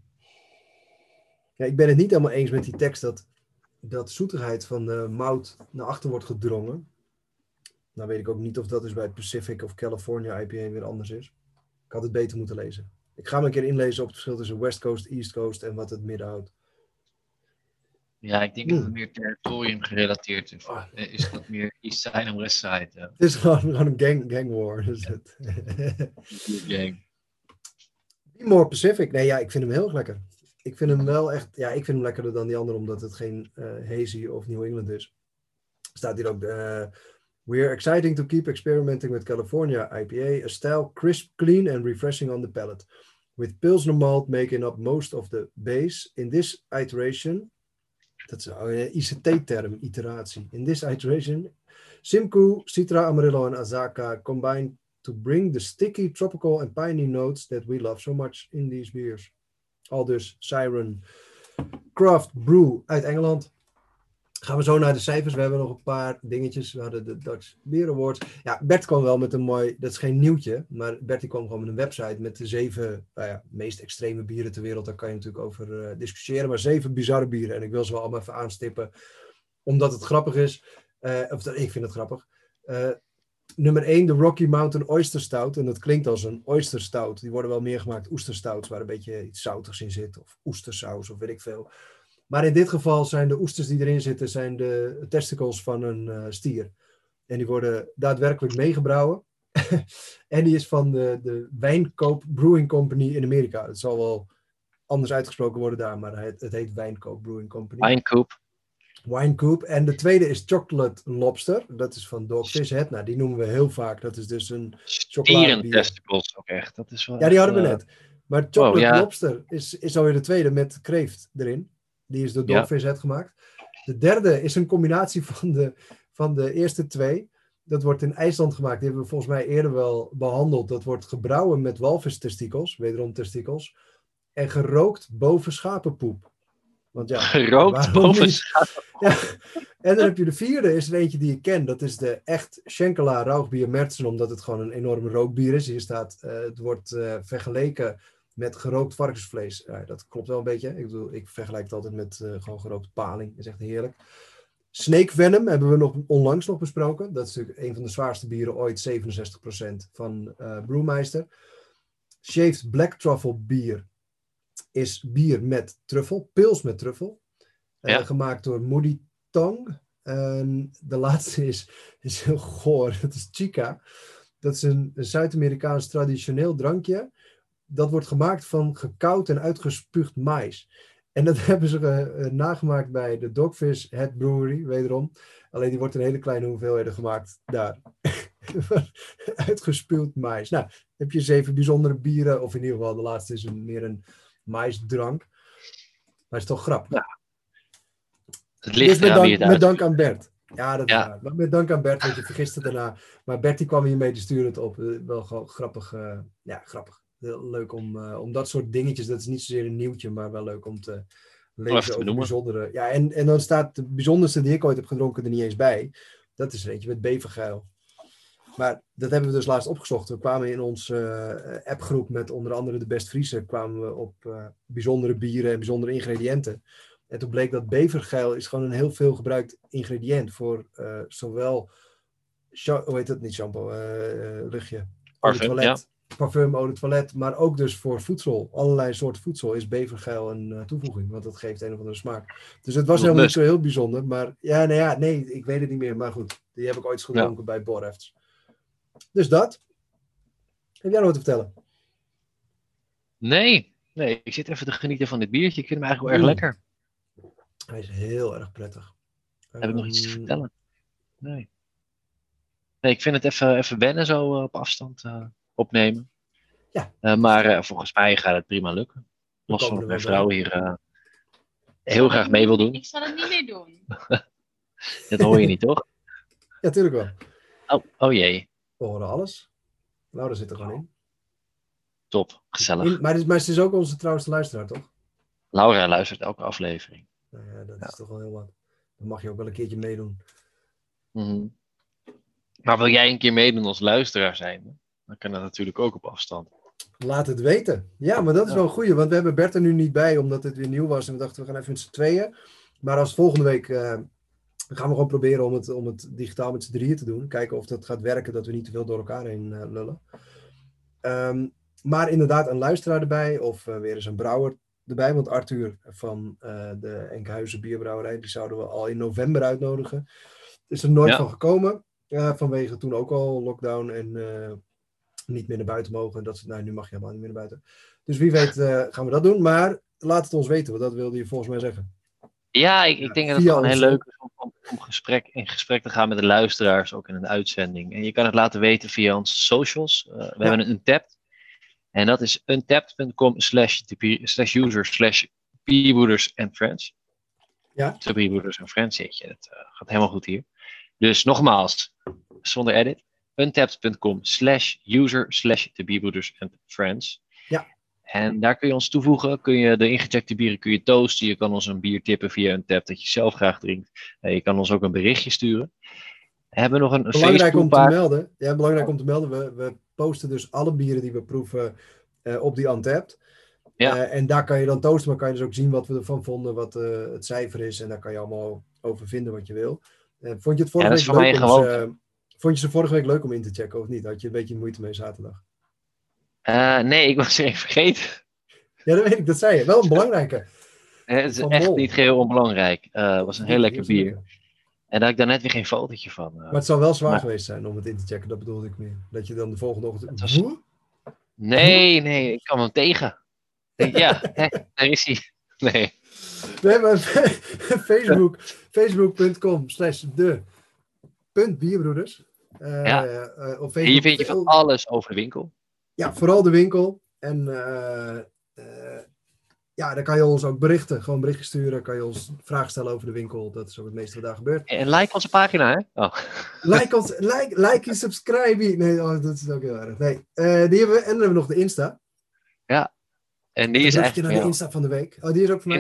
Ja, ik ben het niet helemaal eens met die tekst dat zoetigheid van de mout naar achter wordt gedrongen. Nou weet ik ook niet of dat dus bij Pacific of California IPA weer anders is. Ik had het beter moeten lezen. Ik ga me een keer inlezen op het verschil tussen West Coast, East Coast en wat het midden houdt. Ja, ik denk dat het meer territorium gerelateerd is. Is dat meer East Side en West Side? Ja. Het is gewoon een gang war. Is het. Gang. Be More Pacific. Nee, ja, ik vind hem heel erg lekker. Ik vind hem wel echt, ja, ik vind hem lekkerder dan die andere, omdat het geen Hazy of New England is. Staat hier ook, we are exciting to keep experimenting with California IPA, a style crisp, clean and refreshing on the palate. With Pilsner malt making up most of the base. In this iteration, dat is een ICT-term, iteratie. In this iteration, Simcoe, Citra, Amarillo en Azacca combine to bring the sticky, tropical and piney notes that we love so much in these beers. Al dus Siren Craft Brew uit Engeland. Gaan we zo naar de cijfers. We hebben nog een paar dingetjes. We hadden de Dutch Beer Awards. Ja, Bert kwam wel met een mooi, dat is geen nieuwtje, maar Bert kwam gewoon met een website met de 7 meest extreme bieren ter wereld. Daar kan je natuurlijk over discussiëren, maar 7 bizarre bieren. En ik wil ze wel allemaal even aanstippen, omdat het grappig is. Ik vind het grappig. Nummer 1, de Rocky Mountain Oyster Stout. En dat klinkt als een oyster stout. Die worden wel meer gemaakt oesterstouts, waar een beetje iets zoutigs in zit. Of oestersaus, of weet ik veel. Maar in dit geval zijn de oesters die erin zitten, zijn de testicles van een stier. En die worden daadwerkelijk meegebrouwen. En die is van de Wijnkoop Brewing Company in Amerika. Het zal wel anders uitgesproken worden daar, maar het heet Wijnkoop Brewing Company. Winecoop. En de tweede is Chocolate Lobster. Dat is van Dogfish Head. Nou, die noemen we heel vaak. Dat is dus een chocoladebier. Testicles ook echt. Dat is wel ja, die hadden we net. Maar Chocolate Lobster is alweer de tweede met kreeft erin. Die is door Dogfish Head gemaakt. De derde is een combinatie van de eerste twee. Dat wordt in IJsland gemaakt. Die hebben we volgens mij eerder wel behandeld. Dat wordt gebrouwen met walvistestikels. Wederom testikels. En gerookt boven schapenpoep. Want ja, gerookt boven schapenpoep. Ja. En dan heb je de vierde, is er eentje die ik ken. Dat is de echt Schenkela Rauchbier Mertsen. Omdat het gewoon een enorm rookbier is. Hier staat, het wordt vergeleken met gerookt varkensvlees. Dat klopt wel een beetje. Ik bedoel, ik vergelijk het altijd met gewoon gerookt paling. Dat is echt heerlijk. Snake Venom hebben we onlangs nog besproken. Dat is natuurlijk een van de zwaarste bieren ooit. 67% van Brewmeister. Shaved Black Truffle bier is bier met truffel. Pils met truffel. Gemaakt door Moody Tong. De laatste is heel goor. Dat is Chica. Dat is een Zuid-Amerikaans traditioneel drankje. Dat wordt gemaakt van gekoud en uitgespuugd mais. En dat hebben ze nagemaakt bij de Dogfish Head Brewery, wederom. Alleen die wordt in hele kleine hoeveelheden gemaakt daar. Uitgespuwd mais. Nou, heb je 7 bijzondere bieren, of in ieder geval de laatste is meer een maisdrank. Maar het is toch grappig. Ja. Het ligt dus eraan wie het met dank aan Bert. Ja, dat is Ja. waar. Maar met dank aan Bert, want je vergist het daarna. Maar Bert die kwam hiermee, die stuurde het op. Wel gewoon grappig. Grappig. Heel leuk om dat soort dingetjes, dat is niet zozeer een nieuwtje, maar wel leuk om te lezen over bijzondere. Ja, en dan staat de bijzonderste die ik ooit heb gedronken er niet eens bij. Dat is er eentje met bevergeil. Maar dat hebben we dus laatst opgezocht. We kwamen in onze appgroep met onder andere de Best Friese, kwamen we op bijzondere bieren en bijzondere ingrediënten. En toen bleek dat bevergeil is gewoon een heel veel gebruikt ingrediënt voor zowel, hoe heet het, niet shampoo, luchtje, Parfum, toilet, parfum, eau de toilet, maar ook dus voor voedsel. Allerlei soorten voedsel is bevergeil een toevoeging, want dat geeft een of andere smaak. Dus het was helemaal niet zo heel bijzonder, maar nee, ik weet het niet meer, maar goed, die heb ik ooit gedronken bij Borefts. Dus dat. Heb jij nog wat te vertellen? Nee, ik zit even te genieten van dit biertje. Ik vind hem eigenlijk wel erg lekker. Hij is heel erg prettig. Heb ik nog iets te vertellen? Nee, ik vind het even wennen zo op afstand opnemen. Ja. Maar volgens mij gaat het prima lukken. Los van dat mijn vrouw hier heel graag mee wil doen. Ik zal het niet meer doen. Dat hoor je niet, toch? Ja, tuurlijk wel. Oh jee. We horen alles. Laura zit er gewoon in. Top, gezellig. Maar het is ook onze trouwste luisteraar, toch? Laura luistert elke aflevering. Nou ja, dat is toch wel heel wat. Dan mag je ook wel een keertje meedoen. Mm-hmm. Maar wil jij een keer meedoen als luisteraar zijn? Dan kan dat natuurlijk ook op afstand. Laat het weten. Ja, maar dat is wel een goeie. Want we hebben Bert er nu niet bij, omdat het weer nieuw was. En we dachten, we gaan even met z'n tweeën. Maar als volgende week gaan we gewoon proberen om het digitaal met z'n drieën te doen. Kijken of dat gaat werken, dat we niet te veel door elkaar heen lullen. Maar inderdaad een luisteraar erbij. Of weer eens een brouwer erbij. Want Arthur van de Enkhuizen Bierbrouwerij, die zouden we al in november uitnodigen. Is er nooit van gekomen. Vanwege toen ook al lockdown en niet meer naar buiten mogen. Nu mag je helemaal niet meer naar buiten. Dus wie weet gaan we dat doen. Maar laat het ons weten, want dat wilde je volgens mij zeggen. Ja, ik denk dat het gewoon heel leuk is om in gesprek te gaan met de luisteraars, ook in een uitzending. En je kan het laten weten via onze socials. We hebben een Untappd. En dat is untappd.com/user/bierbroeders and friends. Ja. De Bierbroeders en Friends, jeetje, dat gaat helemaal goed hier. Dus nogmaals, zonder edit, untappd.com/user/bierbroeders and friends. Ja. En daar kun je ons toevoegen, kun je de ingecheckte bieren kun je toasten, je kan ons een bier tippen via Untappd dat je zelf graag drinkt. Je kan ons ook een berichtje sturen. We hebben nog een belangrijk om te melden. Ja, belangrijk om te melden. We posten dus alle bieren die we proeven op die Untappd. Ja. En daar kan je dan toasten, maar kan je dus ook zien wat we ervan vonden, wat het cijfer is. En daar kan je allemaal over vinden wat je wil. Vond je het vorige week leuk vond je ze vorige week leuk om in te checken of niet? Had je een beetje moeite mee zaterdag? Nee, ik was er even vergeten. Ja, dat weet ik, dat zei je. Wel een belangrijke. Het is echt niet geheel onbelangrijk. Het was een heel lekker bier. En daar had ik daarnet weer geen fotootje van. Maar het zou wel zwaar geweest zijn om het in te checken, dat bedoelde ik meer. Dat je dan de volgende ochtend... Nee, ik kwam hem tegen. Ja, daar is hij. Nee. We hebben facebook.com/de.bierbroeders. Op Facebook. Hier vind je van alles over de winkel. Ja, vooral de winkel. En dan kan je ons ook berichten. Gewoon berichten sturen. Kan je ons vragen stellen over de winkel. Dat is ook het meeste wat daar gebeurt. En like onze pagina, hè? Oh. Like en subscribe. Nee, dat is ook heel erg. Nee, die hebben we. En dan hebben we nog de Insta. Ja. En die is eigenlijk naar de Insta van de week. Oh, die is ook van mij.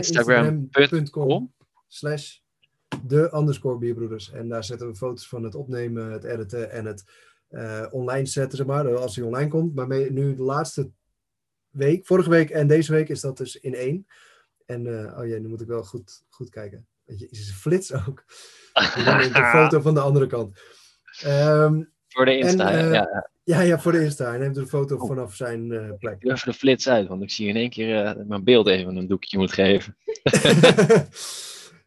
Instagram.com/de_bierbroeders. En daar zetten we foto's van het opnemen, het editen en het online zetten, zeg maar. Als hij online komt. Maar nu de laatste week, vorige week en deze week is dat dus in 1. En nu moet ik wel goed kijken. Weet je, is een flits ook. De foto van de andere kant. Voor de Insta, Ja, voor de Insta. Hij neemt een foto vanaf zijn plek. Ik doe even de flits uit, want ik zie in één keer mijn beeld even een doekje moet geven.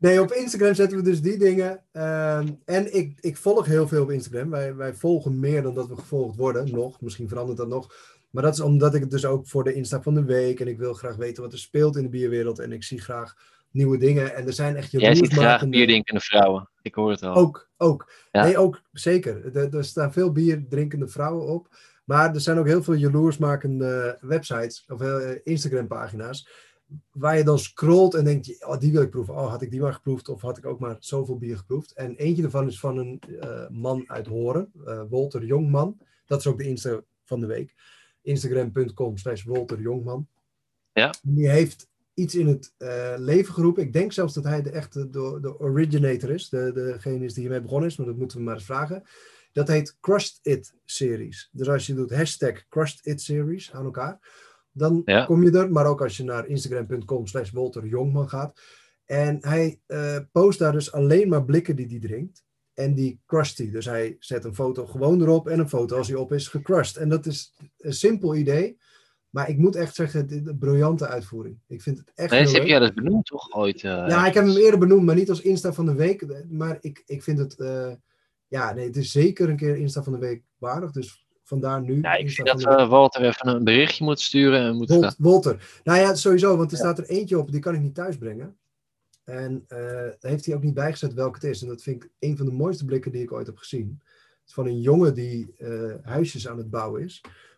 Nee, op Instagram zetten we dus die dingen. En ik volg heel veel op Instagram. Wij volgen meer dan dat we gevolgd worden. Nog, misschien verandert dat nog. Maar dat is omdat ik het dus ook voor de Insta van de week. En ik wil graag weten wat er speelt in de bierwereld. En ik zie graag nieuwe dingen. En er zijn echt Jij ziet graag jaloersmakende... bierdrinkende vrouwen. Ik hoor het al. Ook. Ja. Nee, ook zeker. Er staan veel bierdrinkende vrouwen op. Maar er zijn ook heel veel jaloersmakende websites of Instagram-pagina's. Waar je dan scrolt en denkt, oh, die wil ik proeven. Oh, had ik die maar geproefd of had ik ook maar zoveel bier geproefd. En eentje daarvan is van een man uit Horen, Wolter Jongman. Dat is ook de Insta van de week. Instagram.com/Wolter Jongman. Ja. Die heeft iets in het leven geroepen. Ik denk zelfs dat hij de originator is. Degene is die hiermee begonnen is, maar dat moeten we maar eens vragen. Dat heet Crushed It Series. Dus als je doet #Crushed It Series aan elkaar, dan kom je er. Maar ook als je naar Instagram.com/Wolter Jongman gaat. En hij post daar dus alleen maar blikken die hij drinkt. En die crusht hij. Dus hij zet een foto gewoon erop en een foto als hij op is gecrushed. En dat is een simpel idee. Maar ik moet echt zeggen, dit is een briljante uitvoering. Ik vind het echt heel leuk. Heb jij dat benoemd toch ooit? Ja, ik heb hem eerder benoemd, maar niet als Insta van de week. Maar ik vind het... het is zeker een keer Insta van de week waardig. Dus vandaar nu... Ja, ik vind dat Walter even een berichtje moet sturen. En Wolter. Nou ja, sowieso, want er staat er eentje op, die kan ik niet thuis brengen. En daar heeft hij ook niet bijgezet welke het is. En dat vind ik een van de mooiste blikken die ik ooit heb gezien. Het is van een jongen die huisjes aan het bouwen is.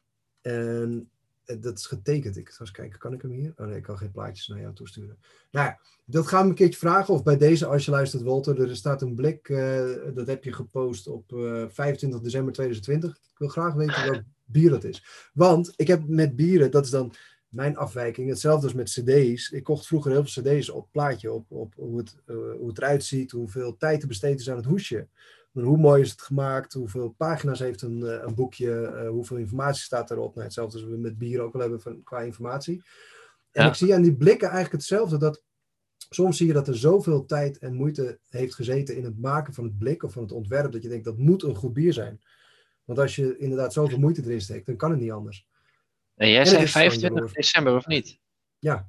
En dat is getekend. Ik ga eens kijken, kan ik hem hier? Oh nee, ik kan geen plaatjes naar jou toesturen. Nou ja, dat gaan we een keertje vragen. Of bij deze, als je luistert, Walter, er staat een blik. Dat heb je gepost op 25 december 2020. Ik wil graag weten welk bier dat is. Want ik heb met bieren, dat is dan mijn afwijking, hetzelfde als met cd's. Ik kocht vroeger heel veel cd's op plaatje, op hoe het eruit ziet, hoeveel tijd te besteden is aan het hoesje. Hoe mooi is het gemaakt? Hoeveel pagina's heeft een boekje? Hoeveel informatie staat erop? Nou, hetzelfde als we met bier ook al hebben qua informatie. En ik zie aan die blikken eigenlijk hetzelfde. Dat soms zie je dat er zoveel tijd en moeite heeft gezeten in het maken van het blik of van het ontwerp. Dat je denkt, dat moet een goed bier zijn. Want als je inderdaad zoveel moeite erin steekt, dan kan het niet anders. En jij zei 25 december of niet? Ja.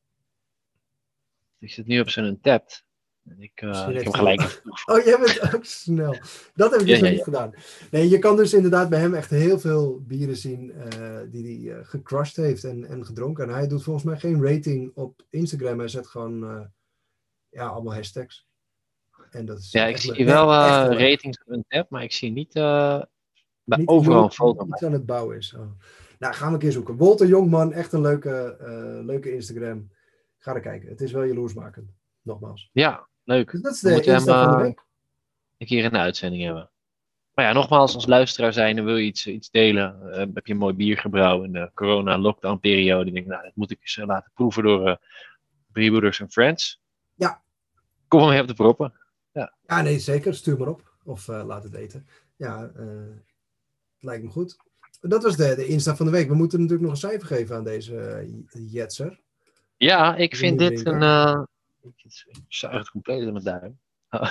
Ik zit nu op zo'n Untappd. Ik heb hem gelijk. Oh, jij bent ook snel. Dat heb ik dus nog niet gedaan. Nee, je kan dus inderdaad bij hem echt heel veel bieren zien die hij gecrushed heeft en gedronken. En hij doet volgens mij geen rating op Instagram. Hij zet gewoon allemaal hashtags. En dat is ik zie wel ratings op Untappd, maar ik zie niet, niet overal een foto. Iets aan het bouwen is. Oh. Nou, gaan we een keer zoeken. Wolter Jongman, echt een leuke Instagram. Ga er kijken. Het is wel jaloersmakend. Nogmaals. Ja, leuk. Dus dat is de Insta van de week. Een keer in de uitzending hebben. Maar ja, nogmaals, als luisteraar zijn en wil je iets delen. Heb je een mooi bier gebrouwen in de corona-lockdown-periode. Ik denk, nou, dat moet ik eens laten proeven door Brewers and Friends. Ja. Kom maar mee op de proppen. Ja, nee, zeker. Stuur maar op. Of laat het weten. Ja, lijkt me goed. Dat was de Insta van de week. We moeten natuurlijk nog een cijfer geven aan deze Jetser. Ja, ik vind dit een... ik zuig het compleet in mijn duim.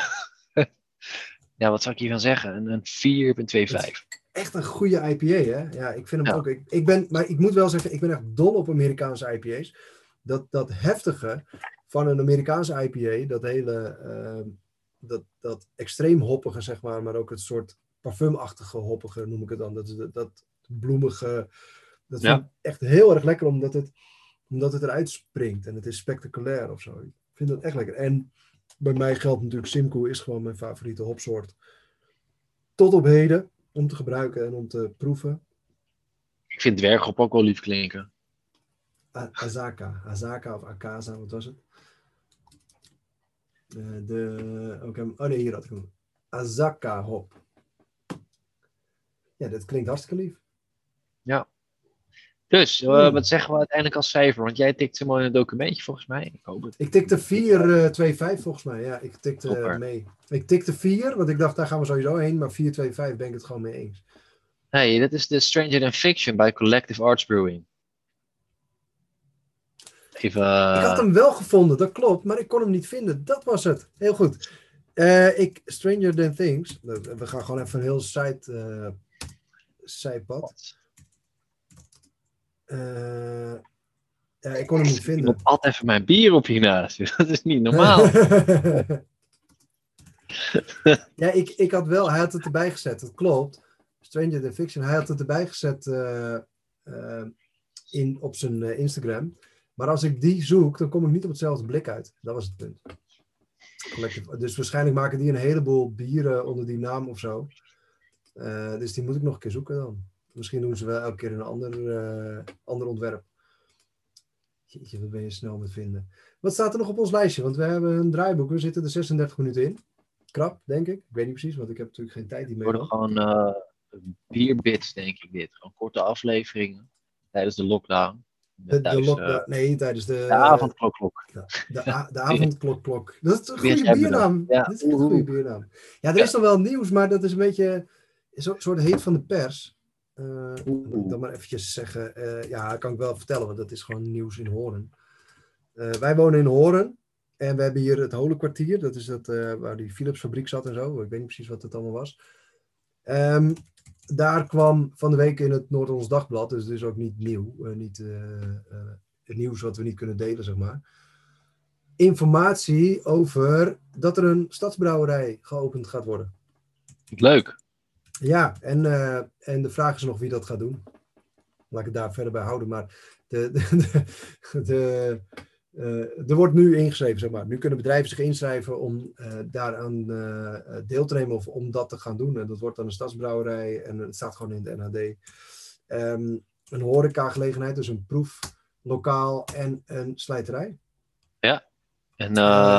Ja, wat zou ik hiervan zeggen? Een 4,25. Echt een goede IPA, hè? Ja, ik vind hem ook... Maar ik moet wel zeggen, ik ben echt dol op Amerikaanse IPA's. Dat heftige van een Amerikaanse IPA, dat hele... dat extreem hoppige, zeg maar ook het soort parfumachtige hoppige, noem ik het dan. Dat bloemige... Dat vind ik echt heel erg lekker, omdat het eruit springt. En het is spectaculair of zo. Ik vind dat echt lekker. En bij mij geldt natuurlijk Simcoe is gewoon mijn favoriete hopsoort. Tot op heden. Om te gebruiken en om te proeven. Ik vind dwerghop ook wel lief klinken. Azaka of Akaza, wat was het? Hier had ik hem. Azaka hop. Ja, dat klinkt hartstikke lief. Ja. Dus, wat zeggen we uiteindelijk als cijfer? Want jij tikte mooi een documentje volgens mij. Ik hoop het. Ik tikte 4,25 volgens mij. Ja, ik tikte mee. Ik tikte 4, want ik dacht daar gaan we sowieso heen. Maar 4,25 ben ik het gewoon mee eens. Nee, dit is de Stranger Than Fiction bij Collective Arts Brewing. Even... Ik had hem wel gevonden, dat klopt. Maar ik kon hem niet vinden. Dat was het. Heel goed. Stranger Than Things. We gaan gewoon even een heel zijpad. ik kon hem niet vinden. Iemand had even mijn bier op hiernaast. Dat is niet normaal. Ja, ik had wel, hij had het erbij gezet, dat klopt. Stranger Than Fiction, hij had het erbij gezet op zijn Instagram. Maar als ik die zoek, dan kom ik niet op hetzelfde blik uit. Dat was het punt. Dus waarschijnlijk maken die een heleboel bieren onder die naam of zo. Dus die moet ik nog een keer zoeken dan. Misschien doen ze wel elke keer een ander ontwerp. Jeetje, wat ben je snel met vinden. Wat staat er nog op ons lijstje? Want we hebben een draaiboek. We zitten er 36 minuten in. Krap, denk ik. Ik weet niet precies, want ik heb natuurlijk geen tijd hiermee. Het worden gewoon bierbits, denk ik dit. Gewoon korte afleveringen tijdens de lockdown. Tijdens de avondklok. De avondklok. Dat is een goede biernaam. Ja. Dat is een goede biernaam. Ja, er is nog wel nieuws, maar dat is een beetje een soort heet van de pers. Moet ik dan maar eventjes zeggen. Ja, dat kan ik wel vertellen, want dat is gewoon nieuws in Hoorn. Wij wonen in Hoorn. En we hebben hier het Holenkwartier. Dat is waar die Philips fabriek zat en zo. Ik weet niet precies wat het allemaal was. Daar kwam van de week in het Noord-Hollands Dagblad, dus het is ook niet nieuw, het nieuws wat we niet kunnen delen, zeg maar, informatie over dat er een stadsbrouwerij geopend gaat worden. Leuk. Ja, en de vraag is nog wie dat gaat doen. Laat ik het daar verder bij houden, maar er wordt nu ingeschreven, zeg maar. Nu kunnen bedrijven zich inschrijven om daaraan deel te nemen of om dat te gaan doen. En dat wordt dan een stadsbrouwerij en het staat gewoon in de NAD. Een horecagelegenheid, dus een proeflokaal en een slijterij. Ja, en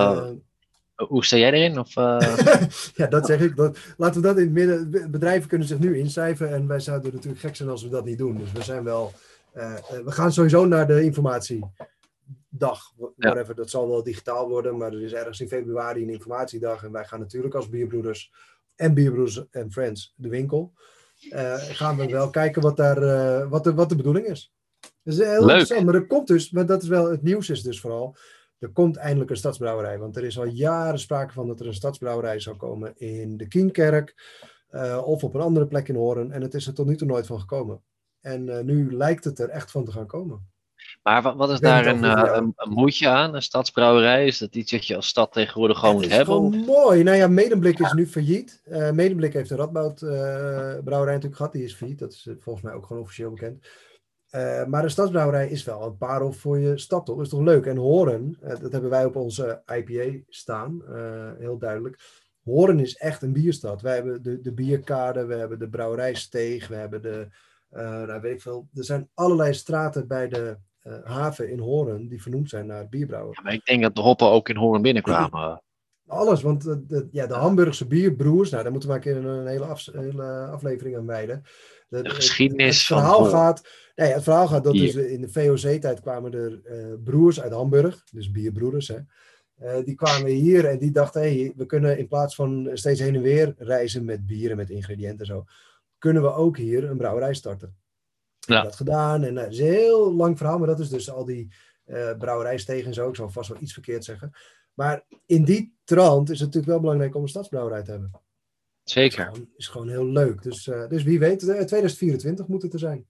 hoe sta jij erin? Of, Ja, dat zeg ik. Laten we dat in het midden. Bedrijven kunnen zich nu inschrijven en wij zouden natuurlijk gek zijn als we dat niet doen. Dus we zijn wel... we gaan sowieso naar de informatiedag. Whatever, dat zal wel digitaal worden, maar er is ergens in februari een informatiedag en wij gaan natuurlijk als Bierbroeders en Friends de winkel. Gaan we wel kijken wat de bedoeling is. Dat is heel interessant, maar er komt dus, maar dat is wel het nieuws is dus vooral, er komt eindelijk een stadsbrouwerij, want er is al jaren sprake van dat er een stadsbrouwerij zou komen in de Kienkerk of op een andere plek in Hoorn en het is er tot nu toe nooit van gekomen. En nu lijkt het er echt van te gaan komen. Maar wat is daar een moedje aan, een stadsbrouwerij? Is dat iets wat je als stad tegenwoordig gewoon moet hebben? Het is gewoon mooi. Nou ja, Medemblik is nu failliet. Medemblik heeft een Radboud brouwerij natuurlijk gehad. Die is failliet. Dat is volgens mij ook gewoon officieel bekend. Maar een stadsbrouwerij is wel een parel voor je stad, toch? Dat is toch leuk? En Hoorn, dat hebben wij op onze IPA staan. Heel duidelijk. Hoorn is echt een bierstad. Wij hebben de bierkade, we hebben de brouwerijsteeg, we hebben weet ik veel. Er zijn allerlei straten bij de haven in Hoorn die vernoemd zijn naar bierbrouwen. Ja, maar ik denk dat de hoppen ook in Hoorn binnenkwamen. Alles, want de Hamburgse bierbroers, nou daar moeten we maar een hele aflevering aan wijden. De geschiedenis het verhaal gaat dat dus in de VOC-tijd kwamen er broers uit Hamburg, dus bierbroeders, hè. Die kwamen hier en die dachten, we kunnen in plaats van steeds heen en weer reizen met bieren, met ingrediënten en zo, kunnen we ook hier een brouwerij starten. Ja. Dat gedaan en het is een heel lang verhaal, maar dat is dus al die brouwerijstegen en zo. Ik zal vast wel iets verkeerd zeggen. Maar in die trant is het natuurlijk wel belangrijk om een stadsbrouwerij te hebben. Zeker. Is gewoon heel leuk. Dus wie weet, 2024 moet het er zijn.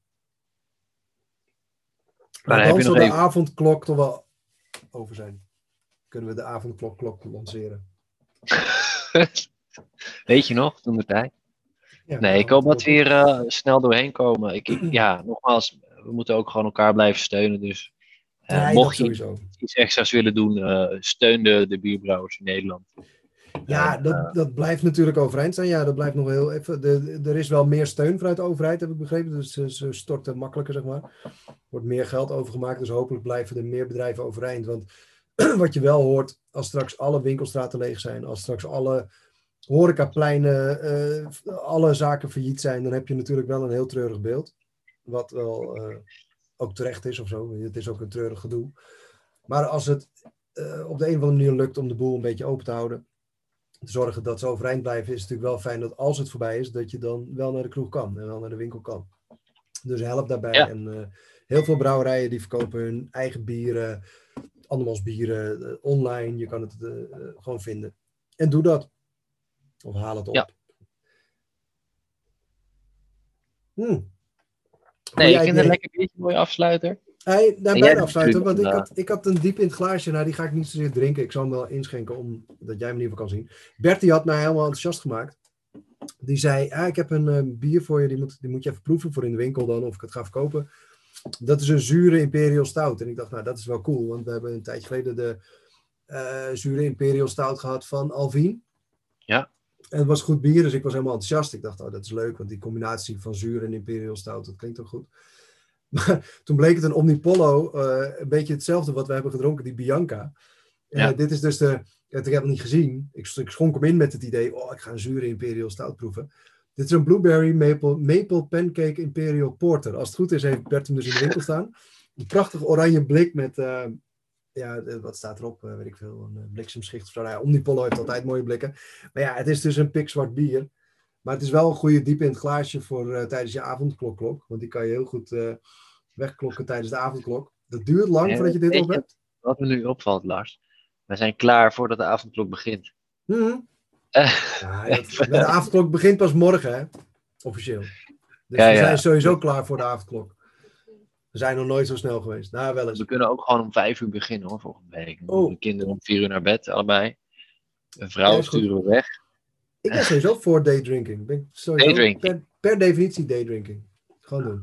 Maar dan zal de avondklok toch wel over zijn. Kunnen we de avondklok lanceren. Weet je nog, toen de tijd? Ja, nee, ik hoop dat we hier snel doorheen komen. Nogmaals, we moeten ook gewoon elkaar blijven steunen. Dus mocht je iets extra's willen doen, steun de bierbrouwers in Nederland. Ja, dat blijft natuurlijk overeind staan. Ja, dat blijft nog heel even. Er is wel meer steun vanuit de overheid, heb ik begrepen. Dus ze storten makkelijker, zeg maar. Er wordt meer geld overgemaakt, dus hopelijk blijven er meer bedrijven overeind. Want wat je wel hoort, als straks alle winkelstraten leeg zijn, als straks alle horecapleinen, alle zaken failliet zijn, dan heb je natuurlijk wel een heel treurig beeld. Wat wel ook terecht is of zo. Het is ook een treurig gedoe. Maar als het op de een of andere manier lukt om de boel een beetje open te houden, te zorgen dat ze overeind blijven, is het natuurlijk wel fijn dat als het voorbij is, dat je dan wel naar de kroeg kan en wel naar de winkel kan. Dus help daarbij. Ja. En heel veel brouwerijen die verkopen hun eigen bieren, andermans bieren, online. Je kan het gewoon vinden. En doe dat. Of haal het op. Ja. Nee, ik vind het een lekker biertje, mooie afsluiter. Hey, En nou, jij bijna doet afsluiten, want natuurlijk ik had een diep in het glaasje. Nou, die ga ik niet zozeer drinken. Ik zal hem wel inschenken, omdat jij hem in ieder geval kan zien. Bert, die had mij helemaal enthousiast gemaakt. Die zei, ik heb een bier voor je, die moet je even proeven voor in de winkel dan, of ik het ga verkopen. Dat is een zure Imperial Stout. En ik dacht, nou, dat is wel cool, want we hebben een tijdje geleden de zure Imperial Stout gehad van Alvin. Ja. En het was goed bier, dus ik was helemaal enthousiast. Ik dacht, dat is leuk, want die combinatie van zuur en Imperial Stout, dat klinkt ook goed. Maar toen bleek het een Omnipollo, een beetje hetzelfde wat we hebben gedronken, die Bianca. Ja. Dit is dus ik heb het niet gezien. Ik schonk hem in met het idee, ik ga een zure Imperial Stout proeven. Dit is een Blueberry Maple Pancake Imperial Porter. Als het goed is, heeft Bert hem dus in de winkel staan. Een prachtig oranje blik met, wat staat erop? Weet ik veel, een bliksemschicht of zo. Nou ja, Omnipollo heeft altijd mooie blikken. Maar ja, het is dus een pikzwart bier. Maar het is wel een goede diep in het glaasje voor tijdens je avondklok. Want die kan je heel goed wegklokken tijdens de avondklok. Dat duurt lang voordat je dit op hebt. Wat me nu opvalt, Lars. We zijn klaar voordat de avondklok begint. Mm-hmm. De avondklok begint pas morgen, hè? Officieel. Dus we zijn sowieso klaar voor de avondklok. We zijn nog nooit zo snel geweest. Nou, wel eens. We kunnen ook gewoon om 5 uur beginnen, hoor, volgende week. De kinderen om 4 uur naar bed, allebei. Een vrouw sturen we weg. Ik ben sowieso voor daydrinking. Ben sowieso daydrinking. Per definitie daydrinking. Gewoon doen.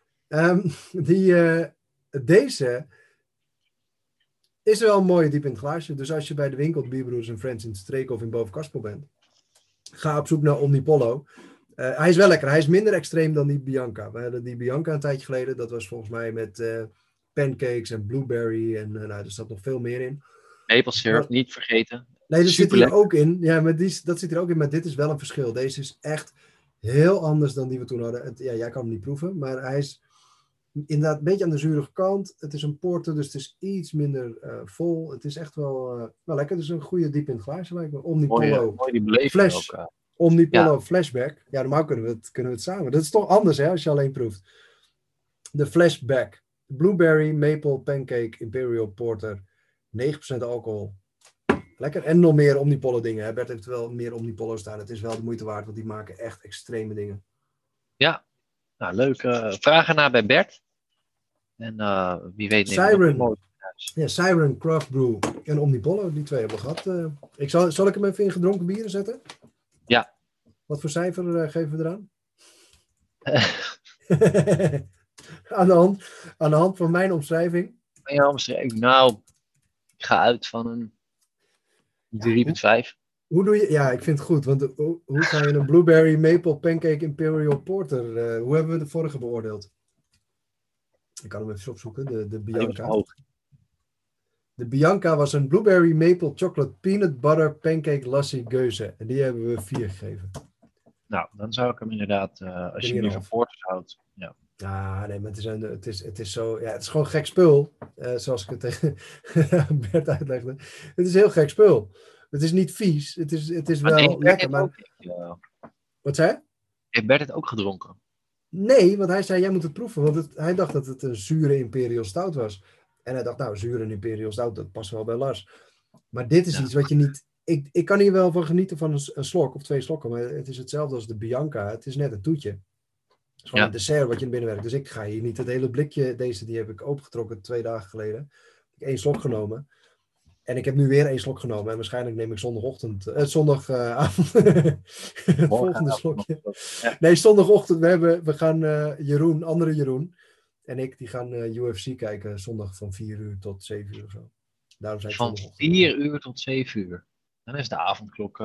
Deze is wel een mooie diep in het glaasje. Dus als je bij de winkel Bierbroers en Friends in de streek of in Bovenkaspel bent, ga op zoek naar Omnipollo. Hij is wel lekker. Hij is minder extreem dan die Bianca. We hadden die Bianca een tijdje geleden. Dat was volgens mij met pancakes en blueberry. En er zat nog veel meer in. Maple syrup, niet vergeten. Nee, dat zit hier ook in. Ja, dat zit hier ook in. Maar dit is wel een verschil. Deze is echt heel anders dan die we toen hadden. Jij kan hem niet proeven. Maar hij is inderdaad een beetje aan de zurige kant. Het is een porter, dus het is iets minder vol. Het is echt wel lekker. Het is een goede diep in het glaasje, lijkt me. Omnipollo. Mooi die beleving ook. Omnipollo Flashback. Ja, normaal kunnen we het samen. Dat is toch anders, hè, als je alleen proeft. De Flashback. Blueberry Maple Pancake Imperial Porter. 9% alcohol. Lekker. En nog meer Omnipollo dingen. Hè. Bert heeft wel meer Omnipollo staan. Het is wel de moeite waard, want die maken echt extreme dingen. Ja. Nou, leuk. Vragen naar bij Bert. En wie weet... Siren. Ja, Siren, Craft Brew en Omnipollo. Die twee hebben we gehad. Zal ik hem even in gedronken bieren zetten? Ja. Wat voor cijfer geven we eraan? aan de hand van mijn omschrijving. Nou, ik ga uit van een 3,5. Hoe doe je? Ja, ik vind het goed. Want hoe ga je een Blueberry Maple Pancake Imperial Porter? Hoe hebben we de vorige beoordeeld? Ik kan hem even opzoeken. De Bianca. De Bianca was een Blueberry Maple Chocolate Peanut Butter Pancake Lassi Geuze. En die hebben we 4 gegeven. Nou, dan zou ik hem inderdaad, als je hem van porters houdt. Ja. Ja, nee, maar het is zo. Ja, het is gewoon gek spul. Zoals ik het tegen Bert uitlegde. Het is heel gek spul. Het is niet vies. Het is wel lekker. Maar... Wat zei je? Heeft Bert het ook gedronken? Nee, want hij zei, jij moet het proeven. Want hij dacht dat het een zure Imperial Stout was. En hij dacht, nou, zure Imperial Stout, dat past wel bij Lars. Maar dit is iets wat je niet... Ik kan hier wel van genieten van een slok of 2 slokken. Maar het is hetzelfde als de Bianca. Het is net een toetje. Het is gewoon een dessert wat je in binnen werkt. Dus ik ga hier niet het hele blikje... Die heb ik opengetrokken 2 dagen geleden. Ik heb 1 slok genomen. En ik heb nu weer 1 slok genomen. En waarschijnlijk neem ik zondagavond. Volgende slokje. Ja. Nee, zondagochtend. We gaan andere Jeroen. En die gaan UFC kijken. Zondag van 4 uur tot 7 uur of zo. Daarom zijn van 4 uur tot 7 uur. Dan is de avondklok.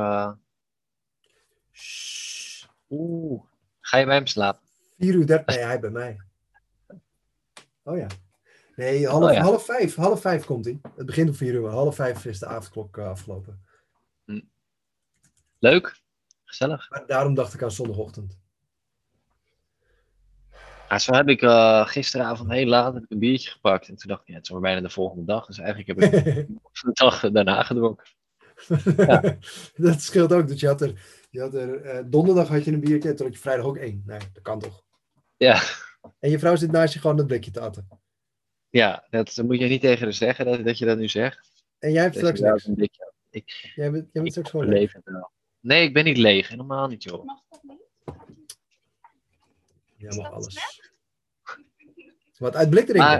Ga je bij hem slapen? 4 uur 30. Nee, hij bij mij. Oh ja. Nee, half vijf komt hij. Het begint om 4 uur, maar 4:30 is de avondklok afgelopen. Leuk. Gezellig. Maar daarom dacht ik aan zondagochtend. Ja, zo heb ik gisteravond heel laat een biertje gepakt. En toen dacht ik, het is al bijna de volgende dag. Dus eigenlijk heb ik de dag daarna gedronken. Ja. Dat scheelt ook. Dus donderdag had je een biertje en toen had je vrijdag ook 1. Nee, dat kan toch? Ja. En je vrouw zit naast je gewoon dat blikje te atten. Ja, dat moet je niet tegen haar zeggen, dat je dat nu zegt. En jij hebt straks niks. Een blikje. Jij bent straks gewoon leeg. Nee, ik ben niet leeg. Helemaal niet, joh. Mag dat niet? Jij mag alles. Wat uit blik drinken?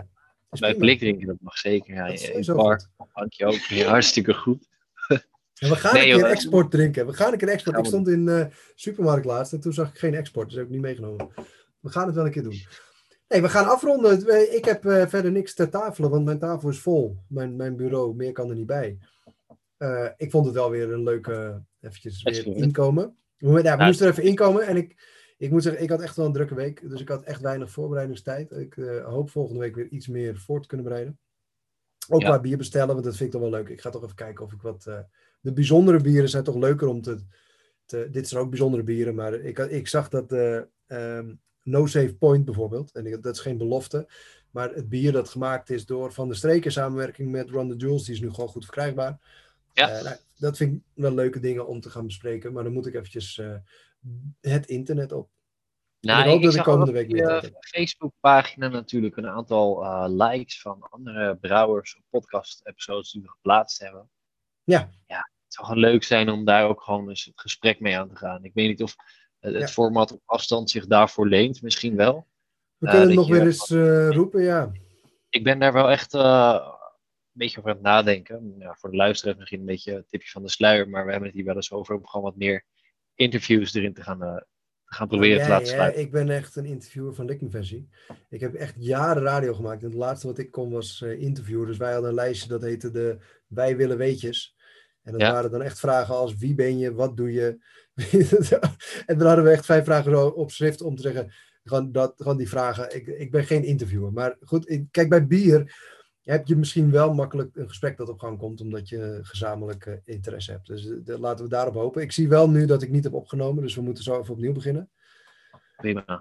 is Bij prima. blik drinken, dat mag zeker. Ja, Dat is in sowieso bar, goed. dank je ook. Ja, hartstikke goed. En we gaan Nee, een keer joh, export drinken. We gaan een keer export. gaan Ik we stond in de supermarkt laatst en toen zag ik geen export. Dus heb ik niet meegenomen. We gaan het wel een keer doen. Nee, we gaan afronden. Ik heb verder niks ter tafel, want mijn tafel is vol. Mijn bureau, meer kan er niet bij. Ik vond het wel weer een leuke, eventjes weer experiment. inkomen. We Ja, moesten er even inkomen en ik moet zeggen, ik had echt wel een drukke week. Dus ik had echt weinig voorbereidingstijd. Ik hoop volgende week weer iets meer voor te kunnen bereiden. Ook qua bier bestellen, want dat vind ik toch wel leuk. Ik ga toch even kijken of ik wat... de bijzondere bieren zijn toch leuker om dit zijn ook bijzondere bieren, maar ik zag dat No Save Point bijvoorbeeld, en dat is geen belofte, maar het bier dat gemaakt is door Van der Streek in samenwerking met Run the Jewels, die is nu gewoon goed verkrijgbaar. Ja. Nou, dat vind ik wel leuke dingen om te gaan bespreken, maar dan moet ik eventjes het internet op. Nou, en ik hoop dat ik zag komende ook week op meer tijd je heb. Facebookpagina natuurlijk een aantal likes van andere brouwers op podcast-episodes die we geplaatst hebben. Ja. Ja, het zou gewoon leuk zijn om daar ook gewoon eens het gesprek mee aan te gaan. Ik weet niet of het format op afstand zich daarvoor leent, misschien wel. We kunnen het nog weer eens roepen, ja. Ik ben daar wel echt een beetje over aan het nadenken. Ja, voor de luisteraars misschien een beetje een tipje van de sluier, maar we hebben het hier wel eens over om gewoon wat meer interviews erin te gaan proberen te laten sluiten. Ik ben echt een interviewer van Likkenversie. Ik heb echt jaren radio gemaakt. En het laatste wat ik kon was interviewer. Dus wij hadden een lijstje dat heette de Wij willen weetjes. En dat waren dan echt vragen als wie ben je, wat doe je. En dan hadden we echt 5 vragen op schrift om te zeggen, gewoon die vragen. Ik ben geen interviewer. Maar goed, kijk, bij bier heb je misschien wel makkelijk een gesprek dat op gang komt, omdat je gezamenlijk interesse hebt. Dus laten we daarop hopen. Ik zie wel nu dat ik niet heb opgenomen, dus we moeten zo even opnieuw beginnen. Prima.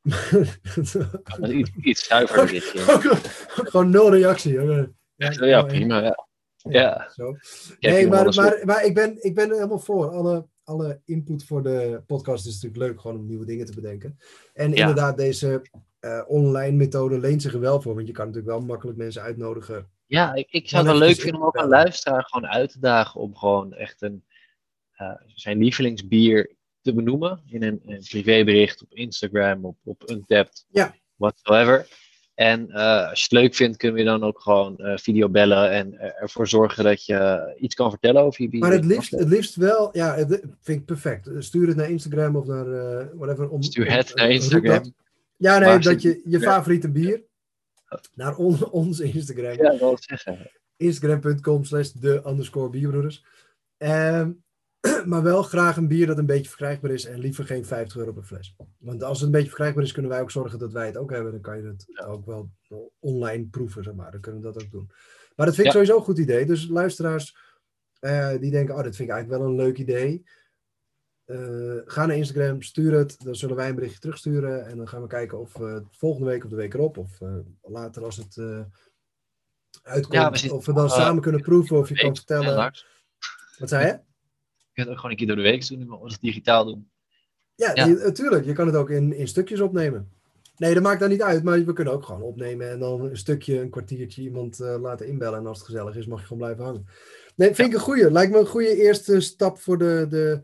Iets zuiverder dit keer. Gewoon 0 reactie. Ja, prima. Ja. Zo. Nee, maar ik ben er helemaal voor. Alle input voor de podcast is natuurlijk leuk, gewoon om nieuwe dingen te bedenken. En inderdaad, deze online methode leent zich er wel voor, want je kan natuurlijk wel makkelijk mensen uitnodigen. Ja, ik zou het wel leuk vinden om ook een luisteraar gewoon uit te dagen om gewoon echt zijn lievelingsbier te benoemen in een privébericht op Instagram, op Untappd, whatsoever. En als je het leuk vindt, kunnen we dan ook gewoon video bellen en ervoor zorgen dat je iets kan vertellen over je bier. Maar het liefst wel, vind ik perfect. Stuur het naar Instagram of naar whatever. Stuur het naar Instagram. Ja, nee, dat je favoriete bier naar ons Instagram. Ja, dat wil ik zeggen. Instagram.com/de_bierbroeders. Maar wel graag een bier dat een beetje verkrijgbaar is en liever geen €50 per fles. Want als het een beetje verkrijgbaar is, kunnen wij ook zorgen dat wij het ook hebben. Dan kan je het ook wel online proeven, zeg maar. Dan kunnen we dat ook doen. Maar dat vind ik sowieso een goed idee. Dus luisteraars die denken, dit vind ik eigenlijk wel een leuk idee. Ga naar Instagram, stuur het. Dan zullen wij een berichtje terugsturen. En dan gaan we kijken of volgende week of de week erop. Of later als het uitkomt. Of we dan samen kunnen proeven. Of je kan vertellen. Wat zei je? Je kunt het ook gewoon een keer door de week doen, als het digitaal doen. Ja, natuurlijk. Je kan het ook in stukjes opnemen. Nee, dat maakt dan niet uit, maar we kunnen ook gewoon opnemen en dan een kwartiertje iemand laten inbellen. En als het gezellig is, mag je gewoon blijven hangen. Nee, vind ik een goeie. Lijkt me een goede eerste stap voor de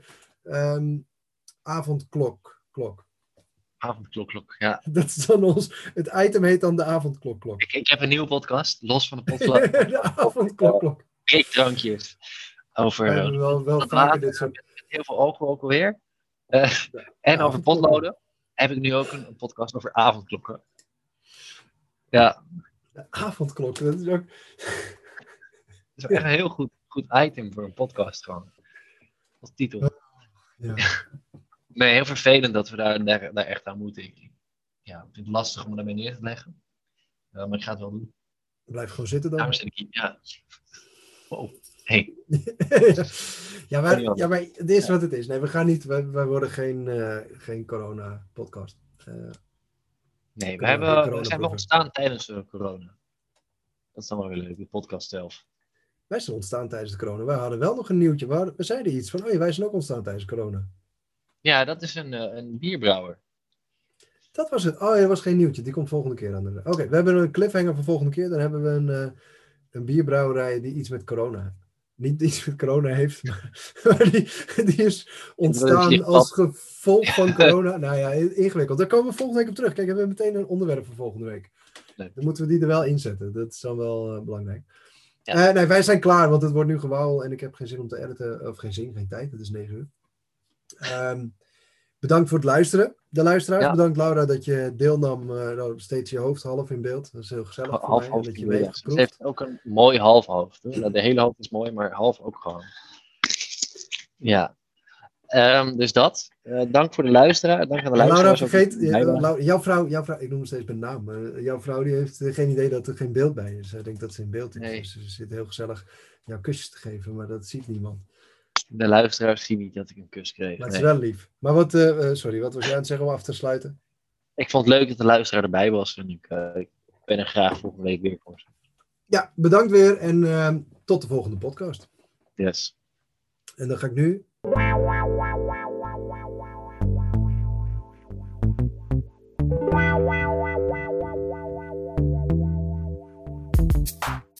avondklok. Avondklok, ja. Dat is dan het item heet dan de avondklok. Ik heb een nieuwe podcast, los van de podcast. De avondklok. Drankjes. Over wel vaker dit soort. Heel veel alcohol ook alweer. En over potloden heb ik nu ook een podcast over avondklokken. Ja. De avondklok, dat is ook... Dat is ook echt een heel goed item voor een podcast gewoon. Als titel. Ja. Nee, heel vervelend dat we daar echt aan moeten. Ik vind het lastig om daarmee neer te leggen. Maar ik ga het wel doen. Blijf gewoon zitten dan. Dames en heren, ja. Wow. Hey. maar het is wat het is. Nee, we gaan niet. Wij worden geen corona-podcast. Nee, we zijn wel ontstaan tijdens de corona. Dat is dan wel weer leuk, de podcast zelf. Wij zijn ontstaan tijdens de corona. Wij hadden wel nog een nieuwtje. We zeiden iets van, wij zijn ook ontstaan tijdens corona. Ja, dat is een bierbrouwer. Dat was het. Dat was geen nieuwtje. Die komt volgende keer aan. Oké, we hebben een cliffhanger voor volgende keer. Dan hebben we een bierbrouwerij die iets met corona niet iets met corona heeft, maar die is ontstaan als gevolg van corona. Nou ja, ingewikkeld. Daar komen we volgende week op terug. Kijk, we hebben meteen een onderwerp voor volgende week. Leuk. Dan moeten we die er wel inzetten. Dat is dan wel belangrijk. Ja. Nee, wij zijn klaar, want het wordt nu gewauwel en ik heb geen zin om te editen. Of geen tijd. Het is 9 uur. Bedankt voor het luisteren. De luisteraars, Ja. bedankt Laura dat je deelnam. Steeds je hoofd half in beeld. Dat is heel gezellig voor mij. Half Dat je ja. mee Ze geproefd. heeft ook een mooi half hoofd. Hoor. De hele hoofd is mooi, maar half ook gewoon. Ja. Dus dat. Dank voor de luisteraar. Dank aan de Laura, luisteraars. vergeet, jouw vrouw, ik noem hem steeds bij naam. Maar jouw vrouw die heeft geen idee dat er geen beeld bij is. Zij denkt dat ze in beeld is. Nee. Dus ze zit heel gezellig jouw kusjes te geven, maar dat ziet niemand. De luisteraars zien niet dat ik een kus kreeg. Maar het is wel lief. Maar wat was jij aan het zeggen om af te sluiten? Ik vond het leuk dat de luisteraar erbij was. En ik ben er graag volgende week weer voor. Ja, bedankt weer en tot de volgende podcast. Yes. En dan ga ik nu